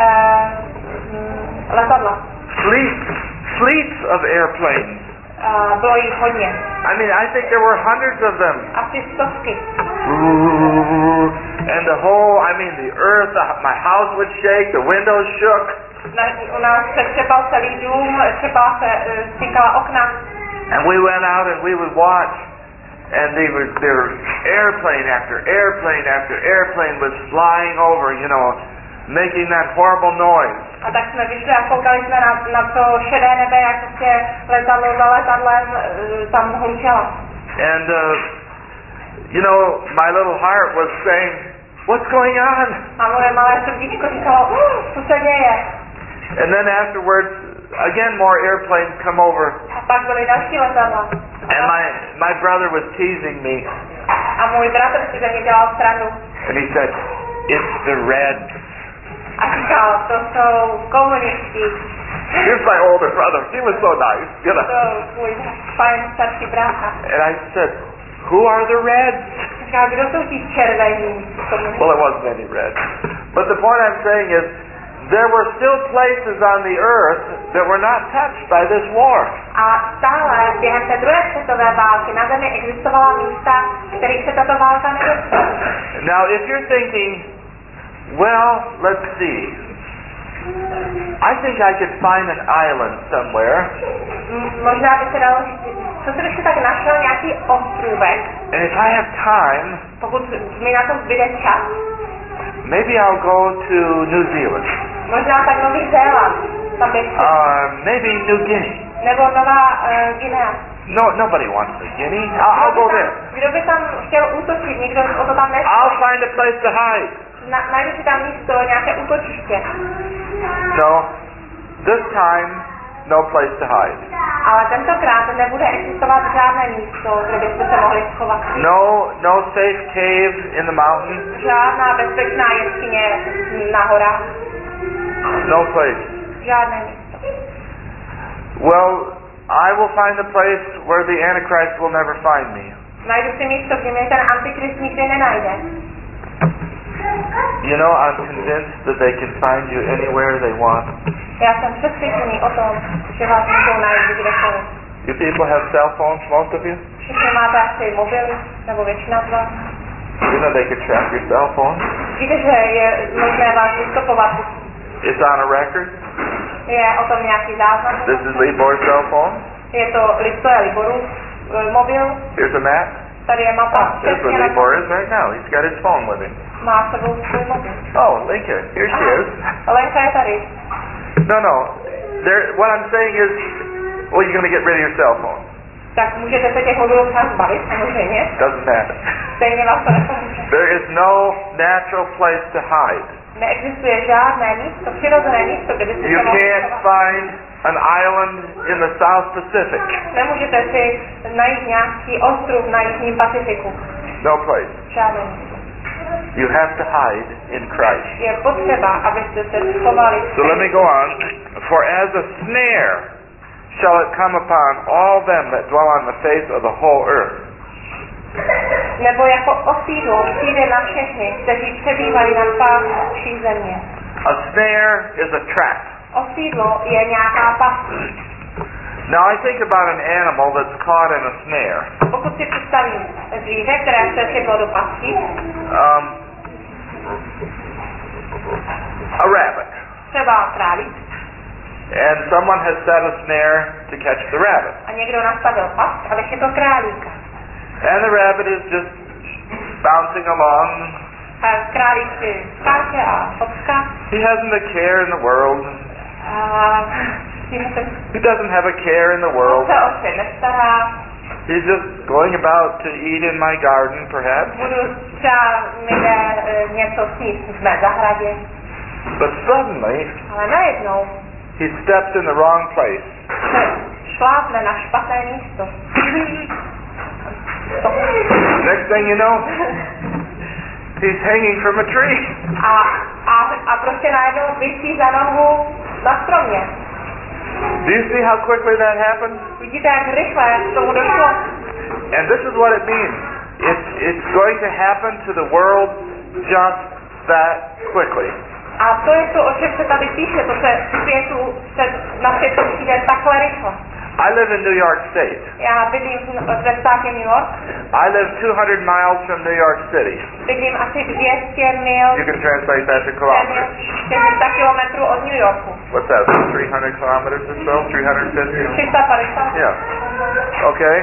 letadla. Fleets of airplanes. Bylo jich hodně. I mean, I think there were hundreds of them. Asi stovky. And the whole, I mean, the earth, my house would shake, the windows shook. U nás se třepal celý dům, třepala se, stýkala okna. And we went out and we would watch, and there were airplane after airplane after airplane was flying over, you know, making that horrible noise. A tak jsme vyšli a koukali jsme na to šedé nebe, jak prostě letadlo za letadlem tam hlučelo. And, you know, my little heart was saying, what's going on? A moje malé srdíčko říkalo, co se děje? And then afterwards, again more airplanes come over. A pak byly další letadla. And my brother was teasing me. A můj bratr si ze mě dělal srandu. And he said, It's the Reds. A říkal, to jsou komunisti, Here's my older brother. He was so nice, you to know. tvůj fajn starší brácha. And I said, who are the Reds? Říkal, kdo jsou ti červení komunisti? Well, it wasn't any red. But the point I'm saying is, there were still places on the earth that were not touched by this war. A stále během té druhé světové války na zemi existovala místa, kterých se tato válka nedostala. Now, if you're thinking, well, let's see. I think I could find an island somewhere. Možná by se dalo říct, co se bych tak našel nějaký ostrůvek, And if I have time, pokud mi na to zbyde čas, maybe I'll go to New Zealand. možná tak Nový Zéland, tam bych, Maybe New Guinea. nebo Nová Guinea. No, nobody wants New Guinea. I'll go there. Kdo by tam chtěl útočit, nikdo o to tam nechce. I'll find a place to hide. Najdu si tam místo, nějaké útočiště. No, this time, no place to hide. Ale tentokrát nebude existovat žádné místo, kde byste se mohli schovat. No safe cave in the mountain. Žádná bezpečná jeskyně na horách. No place. Žádné místo. Well, I will find a place where the Antichrist will never find me. Najdu si místo, kde mě ten Antikrist nikdy nenajde. You know, I'm convinced that they can find you anywhere they want. Já jsem přesvědčený o tom, že vás můžou najít kdekoliv. You people have cell phones, most of you? Všichni máte asi mobily, nebo většina z vás. You know they could track your cell phone. Víte, že je možné vás vystopovat. It's on a record. Je o tom nějaký záznam. This is Libor's cell phone. Je to Liborův mobil. Here's a map. Tady je mapa. Here's where Libor is right now. He's got his phone with him. Má sebou svůj mobil. Oh, Lincoln. Here she is. Lenka je tady. No. What I'm saying is, well, you're going to get rid of your cell phone. Tak můžete se těch mobilů sám zbavit, samozřejmě. Doesn't matter. Stejně vás to nepomůže. There is no natural place to hide. Neexistuje žádné místo, přirozené místo, kde byste You se mohli can't schovat. find an island in the South Pacific. Nemůžete si najít nějaký ostrův na Jižním Pacifiku. No place. Žádné místo. You have to hide in Christ. Je potřeba, abyste se schovali. So let me go on. For as a snare shall it come upon all them that dwell on the face of the whole earth. Nebo jako osídlo přijde na všechny, kteří přebývají na tváři vší země. A snare is a trap. Osídlo je nějaká past. Now I think about an animal that's caught in a snare. Pokud si představím zvíře, které se chytlo do pasti, A rabbit. třeba králík, And someone has set a snare to catch the rabbit. a někdo nastavil past, aby chytl králíka. And the rabbit is just bouncing along. A králík si skáče a počká. He hasn't a care in the world. A He doesn't have a care in the world. se o vše nestará. He's just going about to eat in my garden, perhaps. Budu třeba mi jde něco sníst v mé zahradě. But suddenly, Ale najednou he steps in the wrong place. se šlápne na špatné místo. Next thing you know, he's hanging from a tree. A prostě najednou visí za nohu na stromě. Do you see how quickly that happened? Vidíte, jak rychle k tomu došlo? And this is what it means. It's going to happen to the world just that quickly. A to je to, o čem se tady píše, to se na světu přijde takhle rychle. I live in New York State. Já bydlím ve státě New York. I live 200 miles from New York City. Bydlím asi 200 mil, You can translate that to kilometers. 400 kilometrů od New Yorku. What's that, 300 kilometers or so? 350? 350? Yeah. Okay.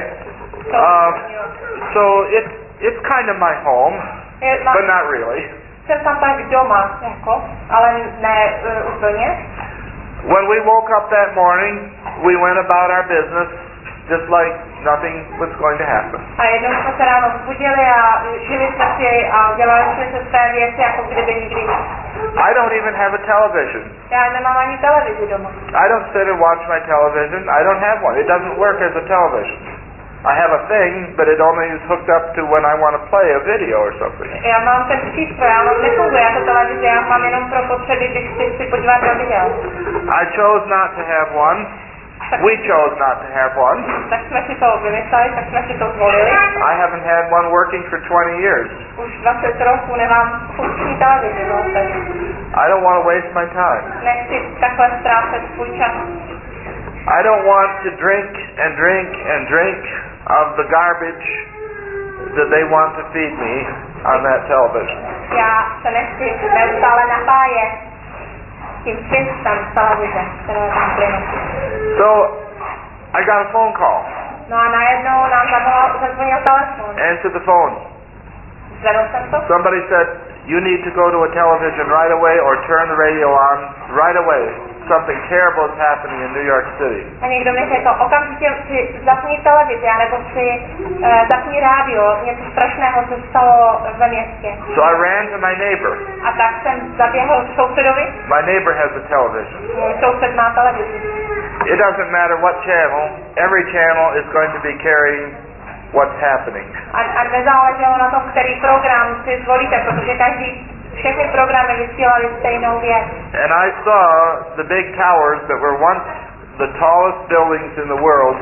So it's kind of my home, but not really. Jsem tam tak doma, jako, ale ne úplně. When we woke up that morning, we went about our business just like nothing was going to happen. A jednou jsme se ráno vzbudili a žili jsme si a dělali jsme se své věci, jako kdyby nikdy nic. I don't even have a television. Já nemám ani televizi doma. I don't sit and watch my television. I don't have one. It doesn't work as a television. I have a thing, but it only is hooked up to when I want to play a video or something. Já mám ten přístroj, ale on nefunguje jako televize, já mám jenom pro potřeby, když chci si podívat na video. I chose not to have one. We chose not to have one. Tak jsme si to vymysleli, tak jsme si to zvolili. I haven't had one working for 20 years. Už 20 roků nemám funkční televizi, no, takže I don't want to waste my time. nechci takhle ztrácet svůj čas. I don't want to drink and drink and drink of the garbage that they want to feed me on that television. Já se nechci neustále napájet tím světlem z televize, které tam plynou. So, I got a phone call. No a najednou nám zazvonil telefon. Answered the phone. Zvedl jsem to. Somebody said, you need to go to a television right away or turn the radio on right away. Something terrible is happening in New York City. A někdo mi řekl, okamžitě si zapni televizi, nebo si zapni rádio, něco strašného se stalo ve městě. So I ran to my neighbor. A tak jsem zaběhl k sousedovi. My neighbor has a television. Můj soused má televizi. It doesn't matter what channel, every channel is going to be carrying what's happening. A nezáleželo na tom, který program si zvolíte, protože všechny programy vysílaly stejnou věc. And I saw the big towers that were once the tallest buildings in the world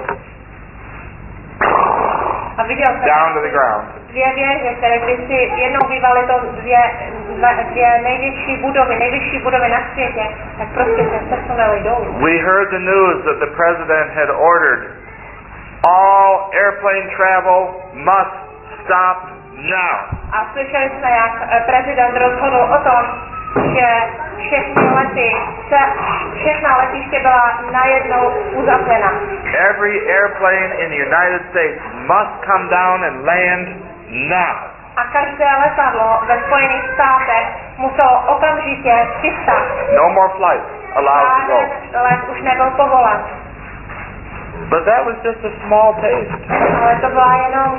A viděl jsem down to the ground. dvě věže, které kdysi jednou bývaly to dvě nejvyšší budovy na světě, tak prostě se přesunuly dolů. We heard the news that the president had ordered all airplane travel must stop now. A slyšeli jsme, jak prezident rozhodl o tom, že všechna letiště byla najednou uzavřena. Every airplane in the United States must come down and land now. A každé letadlo ve Spojených státech muselo okamžitě přistát. No more flights allowed to go. Žádný let už nebyl povolen. But that was just a small taste. Ale to byla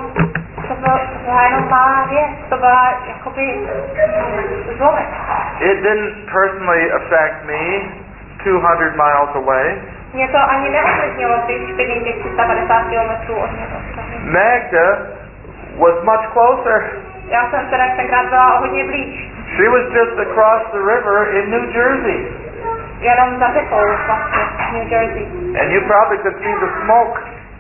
jenom malá věc, to byla jakoby zlomek. It didn't personally affect me 200 miles away. Mě to ani neovlivnilo, když bydlím těch 350 kilometrů od něho. Magda was much closer. Já jsem teda tenkrát byla hodně blíž. She was just across the river in New Jersey. Jenom za řekou vlastně v New Jersey. And you probably could see the smoke.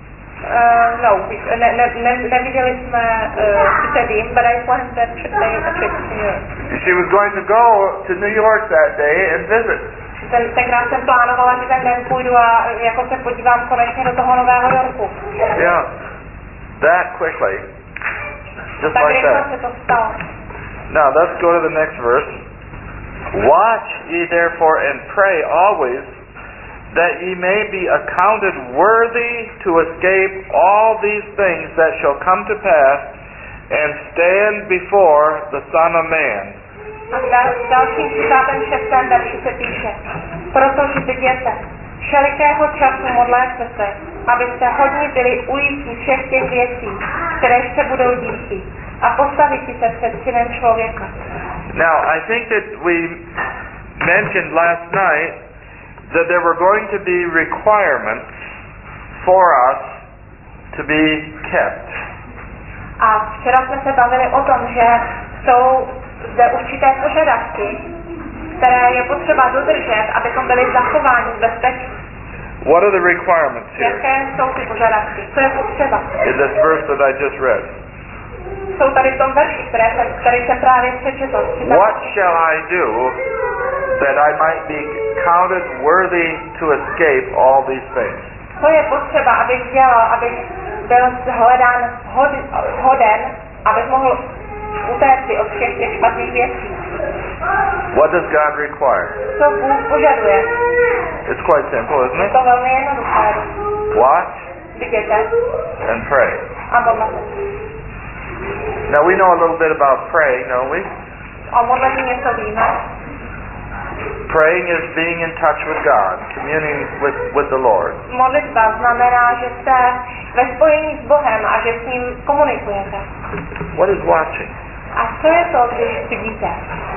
No, neviděli jsme sice dým, but I planned that trip to New York. She was going to go to New York that day and visit. Tenkrát jsem plánovala, že ten den půjdu a jako se podívám konečně do toho Nového Yorku. Yeah, that quickly. Just Tak like rychle that. se to stalo. Now let's go to the next verse. Watch ye therefore and pray always, that ye may be accounted worthy to escape all these things that shall come to pass and stand before the Son of Man. A v dalším 36. verši se píše: Protože viděte, všelikého času modléte se, abyste hodni byli ujízdní všech těch věcí, které se budou díti, a postavit se před Synem člověka. Now, I think that we mentioned last night that there were going to be requirements for us to be kept. A včera jsme se bavili o tom, že jsou zde určité požadavky, které je potřeba dodržet, abychom byli zachováni v bezpečí. What are the requirements here? Jaké jsou ty požadavky? Co je potřeba? In this verse that I just read. Jsou tady v tom verši, který jsem právě přečetl. What shall I do that I might be counted worthy to escape all these things? Co je potřeba, abych dělal, abych byl hledán hoden, abych mohl utéct od všech těch špatných věcí? What does God require? Co Bůh požaduje? It's quite simple, isn't Je it? to velmi jednoduché. Watch Viděte and pray. a modlete se. Now we know a little bit about praying, don't we? O modlení něco víme. Praying is being in touch with God, communing with the Lord. Modlitba znamená, že jste ve spojení s Bohem a že s ním komunikujete. What is watching? A co je to, když vidíte?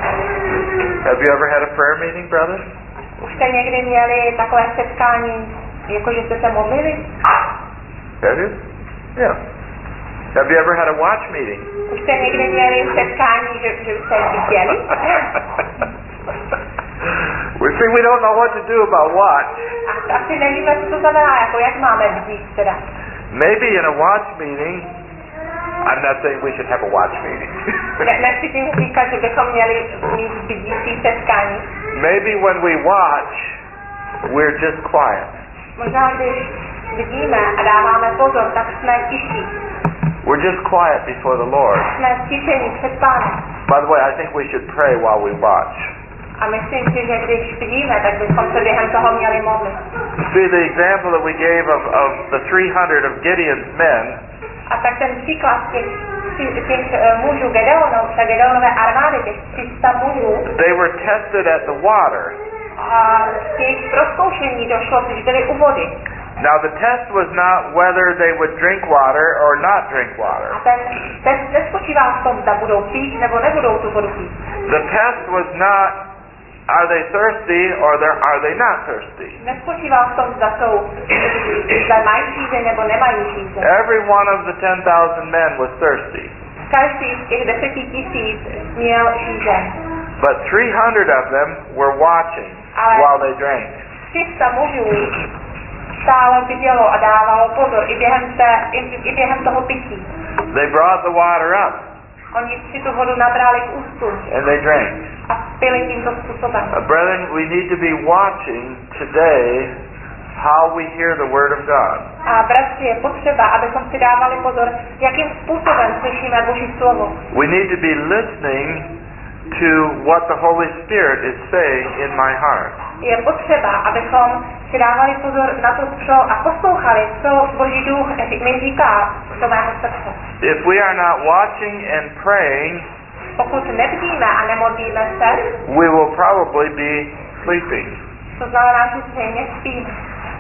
Have you ever had a prayer meeting, brother? Už jste někdy měli takové setkání, jako že jste se modlili? Have you? Yeah. Have you ever had a watch meeting? Už jste někdy měli setkání, že už jste viděli? We don't know what to do about watch. A asi nevíme, co to znamená, jako jak máme bdít teda. Maybe in a watch meeting, I'm not saying we should have a watch meeting. Nechci tím říkat, že bychom měli mít bdící setkání. Maybe when we watch, we're just quiet. Možná, když vidíme a dáváme pozor, tak jsme tiší. We're just quiet before the Lord. Jsme tišení před Pánem. By the way, I think we should pray while we watch. A myslím si, že když vidíme, tak bychom se během toho měli modlit. See, the example that we gave of the 300 of Gideon's men, A tak ten příklad těch mužů Gedeonové armády, těch 300 mužů, they were tested at the water. a jejich prozkoušení došlo, když byli u vody. Now the test was not whether they would drink water or not drink water. A ten test nespočívá v tom, zda budou pít nebo nebudou tu vodu pít. The test was not are they thirsty or are they not thirsty. Nespočívá v tom, zda mají žízeň nebo nemají žízeň. Every one of the 10,000 men was thirsty. Každý z těch 10 000 měl žízeň. But 300 of them were watching while they drank. 300 mužů stále vidělo a dávalo pozor i během toho pití. They brought the water up. Oni si tu vodu nabrali k ústu And they drank. a pili tímto způsobem. Brethren, we need to be watching today how we hear the Word of God. A bratři, je potřeba, abychom si dávali pozor, jakým způsobem slyšíme Boží slovo. We need to be listening to what the Holy Spirit is saying in my heart. Je potřeba, abychom si dávali pozor na to, co a poslouchali, co Boží duch mi říká do mého srdce. If we are not watching and praying, Pokud nebdíme a nemodlíme se, we will probably be sleeping. to znamená, že stejně spíme.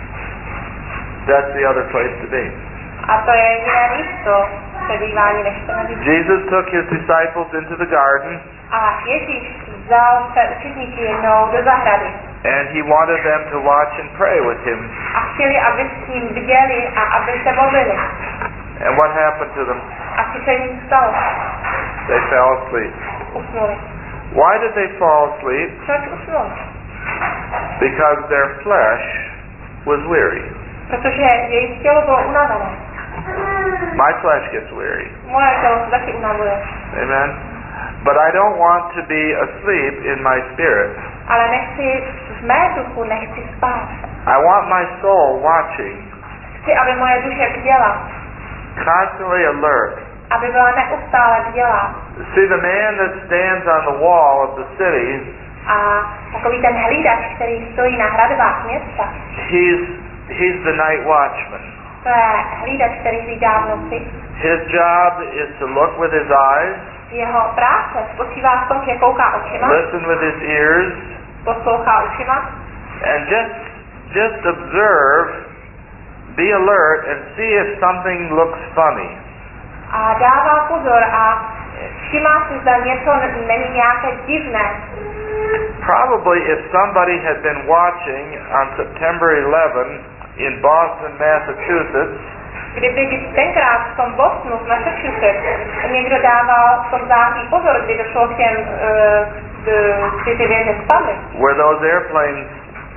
That's the other place to be. A to je jediné místo přebývání, než se nebývá. Jesus took his disciples into the garden, A Ježíš vzal své učedníky jednou do zahrady and he wanted them to watch and pray with him. a chtěli, aby s ním viděli a aby se modlili. And what happened to them? A co se jim stalo? They fell asleep. Usnuli. Why did they fall asleep? Proč usnuli? Because their flesh was weary. Protože jejich tělo bylo unavené. My flesh gets weary. Moje tělo se taky unavuje. Amen. But I don't want to be asleep in my spirit. Ale v duchu nechci spát. I want my soul watching, Chci, aby moje duše bděla, constantly alert. aby byla neustále bdělá. See, the man that stands on the wall of the city, A takový ten hlídač, který stojí na hradbách města, he's the night watchman. to je hlídač, který hlídá v noci. His job is to look with his eyes, Jeho práce spočívá v tom, že kouká očima, listen with his ears, poslouchá ušima and just observe, be alert, and see if something looks funny. a dává pozor a všimá si, zda něco není nějaké divné. Probably if somebody had been watching on September 11 in Boston, Massachusetts, Kdyby tenkrát v tom Bostonu, v Massachusetts, někdo dával v tom září pozor, kdy došlo k těm, ty věže spadly, where those airplanes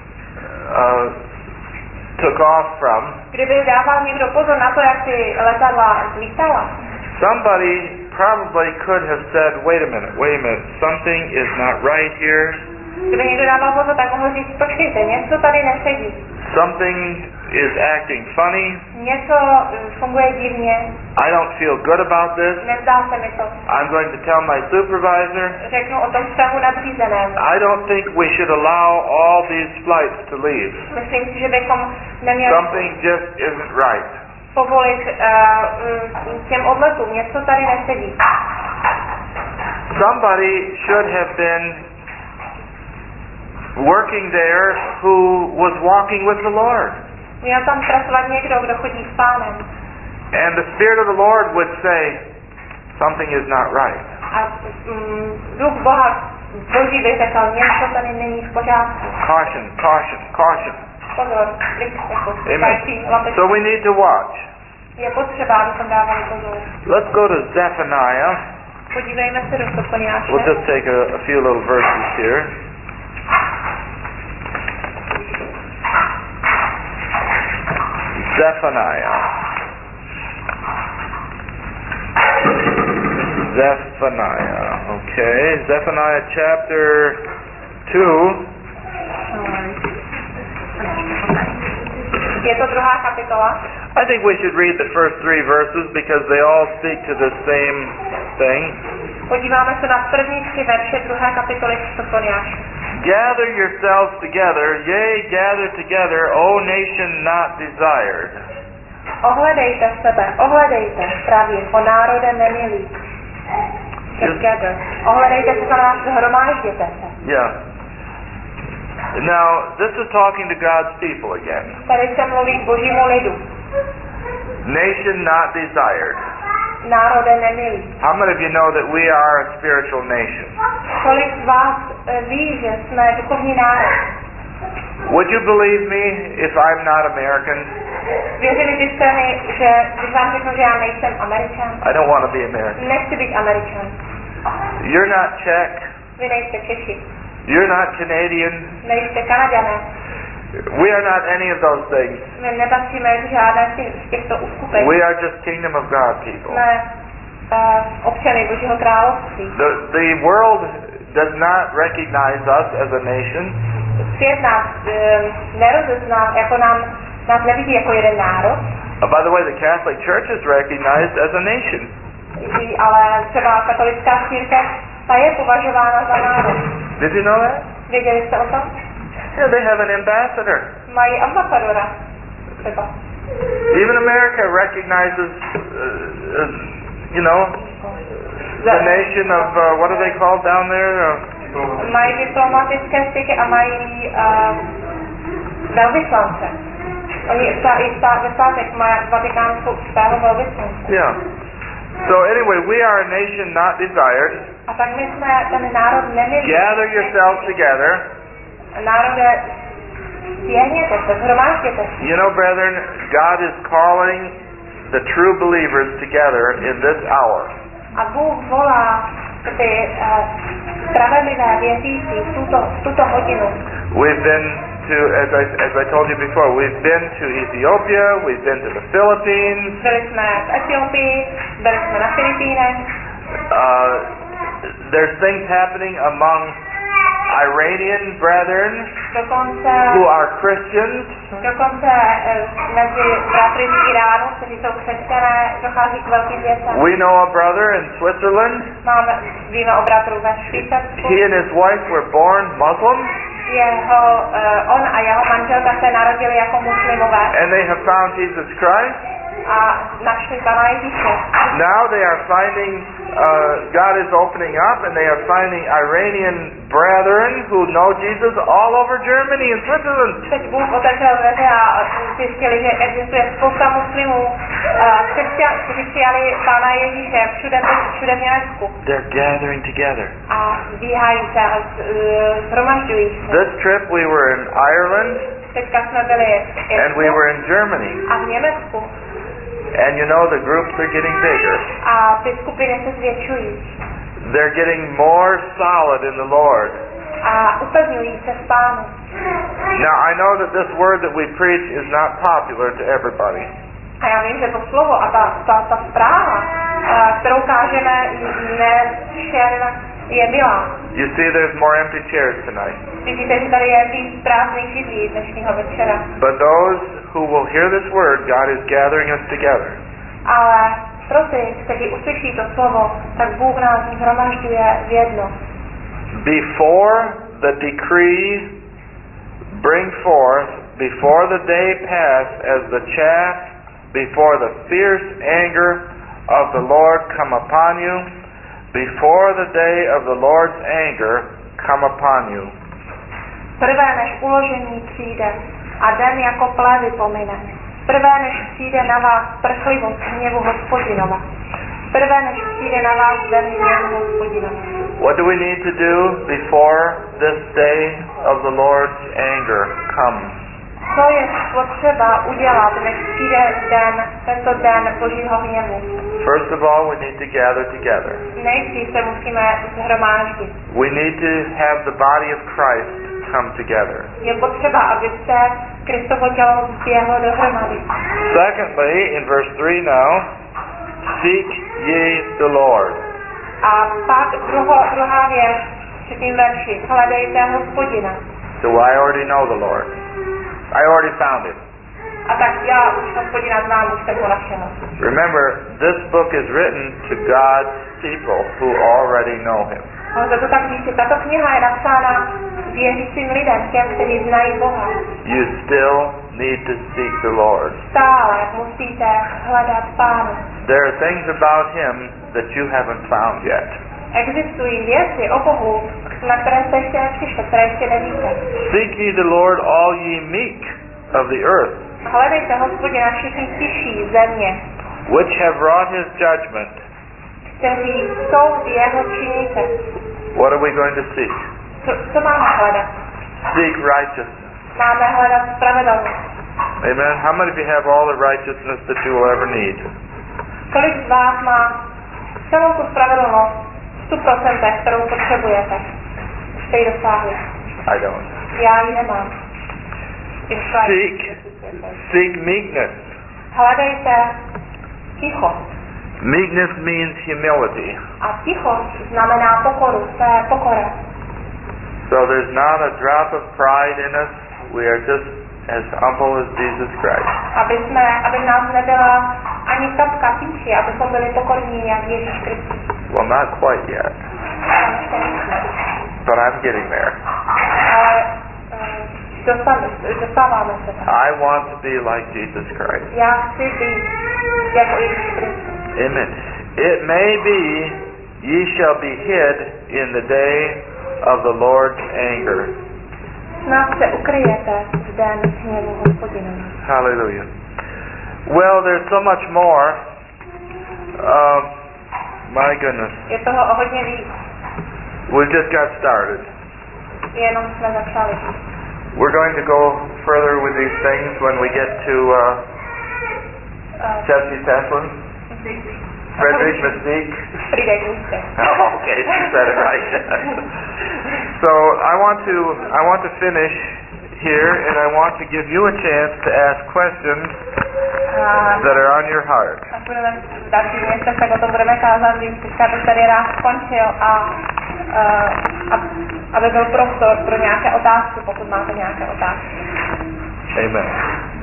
took off from, kdyby dával někdo pozor na to, jak ty letadla zlítala, somebody probably could have said, wait a minute, something is not right here. kdyby někdo dával pozor, tak mohl říct, počkejte, něco tady nesedí. Something is acting funny. Něco funguje divně, I don't feel good about this. nezdá se mi to. I'm going to tell my supervisor. Řeknu o tom svému nadřízenému. I don't think we should allow all these flights to leave. Myslím si, že bychom neměli Something just isn't right. povolit těm odletům. Něco tady nesedí. Somebody should have been working there who was walking with the Lord. Měl tam pracovat někdo, kdo chodí s Pánem. And the Spirit of the Lord would say, something is not right. A duch Boží by řekl, něco tady není v pořádku. Caution, caution, caution. Pozor, Amen. So we need to watch. Je potřeba, abychom dávali pozor. Let's go to Zephaniah. Podívejme se do Sofoniáše. We'll just take a few little verses here. Zephaniah. Okay. Zephaniah chapter 2. Je to druhá kapitola. I think we should read the first 3 verses because they all speak to the same thing. Podíváme se na první 3 verše druhé kapitoly Sofoniáše. Gather yourselves together, yea, gather together, O nation not desired. Ohledejte sebe, ohledejte, pravím, o národe nemilý. Together. Ohledejte se, znamená, shromážděte se. Yeah. Now, this is talking to God's people again. Tady se mluví k božímu lidu. Nation not desired. Národe nemilý. How many of you know that we are a spiritual nation? Kolik z vás ví, že jsme duchovní národ? Would you believe me if I'm not American? Věřili byste mi, že když vám řeknu, že já nejsem Američan? I don't want to be American. Nechci být Američan. You're not Czech. Vy nejste Češi. You're not Canadian. Nejste Kanaďané. We are not any of those things. My nepatříme k žádné z těchto uskupení. We are just kingdom of God people. Jsme občany Božího království. The world does not recognize us as a nation. Svět nás nerozezná, jako nás nevidí jako jeden národ. By the way, the Catholic Church is recognized as a nation. Ale třeba katolická církev, ta je považována za národ. Did you know that? Věděli jste o tom? Yeah, they have an ambassador. Mají ambasadora. Třeba. Even America recognizes, the nation of, what are they called down there? Mají diplomatické styky a mají velvyslance. Oni ve státech mají vatikánskou svého velvyslance. Yeah. So anyway, we are a nation not desired. A tak my jsme ten národ nemilý. Gather yourselves together. Národe, sjedněte se, shromážděte se. You know, brethren, God is calling the true believers together in this hour. A Bůh volá ty spravedlivé věřící v tuto hodinu. We've been to, as I told you before, we've been to Ethiopia, we've been to the Philippines. Byli jsme v Etiopii, byli jsme na Filipínech. There's things happening among Iranian brethren who are Christians. Dokonce mezi bratry z Iránu, kteří jsou křesťané, dochází k velkým věcem. We know a brother in Switzerland. Víme o bratru ve Švýcarsku. He and his wife were born Muslim. On a jeho manželka se narodili jako muslimové. And they have found Jesus Christ. A našli Pana Ježíše. Now they are finding, God is opening up and they are finding Iranian brethren who know Jesus all over Germany and Switzerland. Teď Bůh otevřel dveře a zjistili, že existuje spousta muslimů, kteří přijali Pána Ježíše všude v Německu. They're gathering together. A zbíhají se a shromažďují se. This trip we were in Ireland. Teďka jsme byli and we were in Germany. A v Německu. And you know the groups are getting bigger. A ty skupiny se zvětšují. They're getting more solid in the Lord. A upevňují se v Pánu. Now I know that this word that we preach is not popular to everybody. A já vím, že to slovo a ta zpráva, kterou kážeme, ne všem je milá. You see there's more empty chairs tonight. Vidíte, že tady je víc prázdných židlí dnešního večera. But those who will hear this word, God is gathering us together. Ale pro ty, kteří uslyší to slovo, tak Bůh nás shromažďuje v jedno. Before the decree bring forth, before the day pass as the chaff, before the fierce anger of the Lord come upon you, before the day of the Lord's anger come upon you. Prvé než uložení přijde a den jako plevy pomine. Prvé než přijde na vás prchlivost hněvu Hospodinova. Prvé než přijde na vás den hněvu Hospodinova. What do we need to do before this day of the Lord's anger comes? Co je potřeba udělat, než přijde tento den Božího hněvu? First of all, we need to gather together. Nejdřív se musíme shromáždit. We need to have the body of Christ come together. Je potřeba, aby se Kristovo tělo zběhlo dohromady. Secondly, in verse 3 now, seek ye the Lord. A pak druhá věc, v 3. verši, hledejte Hospodina. So I already know the Lord. I already found him. A tak já už Hospodina znám, už jsem ho našel. Remember, this book is written to God's people who already know him. Můžete to tak říct, tato kniha je napsána věřícím lidem, těm, kteří znají Boha. You still need to seek the Lord. Stále musíte hledat Pána. There are things about him that you haven't found yet. Existují věci o Bohu, na které jste ještě nepřišli, které ještě nevíte. Seek ye the Lord, all ye meek of the earth, Hledejte Hospodina všichni tiší země, which have wrought his judgment. kteří jsou jeho činíte. What are we going to seek? Co máme hledat? Seek righteousness. Máme hledat spravedlnost. Amen. How many of you have all the righteousness that you will ever need? Kolik z vás má celou tu spravedlnost v 100%, kterou potřebujete? Jste ji dosáhli. I don't. Já ji nemám. Seek meekness. Hledejte tichost. Meekness means humility. A tichost znamená pokoru, to je pokora. So there's not a drop of pride in us. We are just as humble as Jesus Christ. Aby nás nebyla ani kapka píči, abychom byli pokorní jak Ježíš Kristus. Well, not quite yet. But I'm getting there. Ale dostáváme se tam. I want to be like Jesus Christ. Já chci být jako Ježíš Kristus. Amen. It may be ye shall be hid in the day of the Lord's anger. Snad se ukryjete v den hněvu Hospodina. Hallelujah. Well, there's so much more. My goodness. Je toho o hodně víc. We've just got started. Jenom jsme začali. We're going to go further with these things when we get to Chelsea Teslin. Frederick Mystique. Friedrich Mystique. Oh, okay, she said it right. So I want to finish here, and I want to give you a chance to ask questions that are on your heart. A budeme v dalších městech, tak o tom budeme kázat, když bych tady rád skončil a aby byl prostor pro nějaké otázky, pokud máte nějaké otázky. Amen.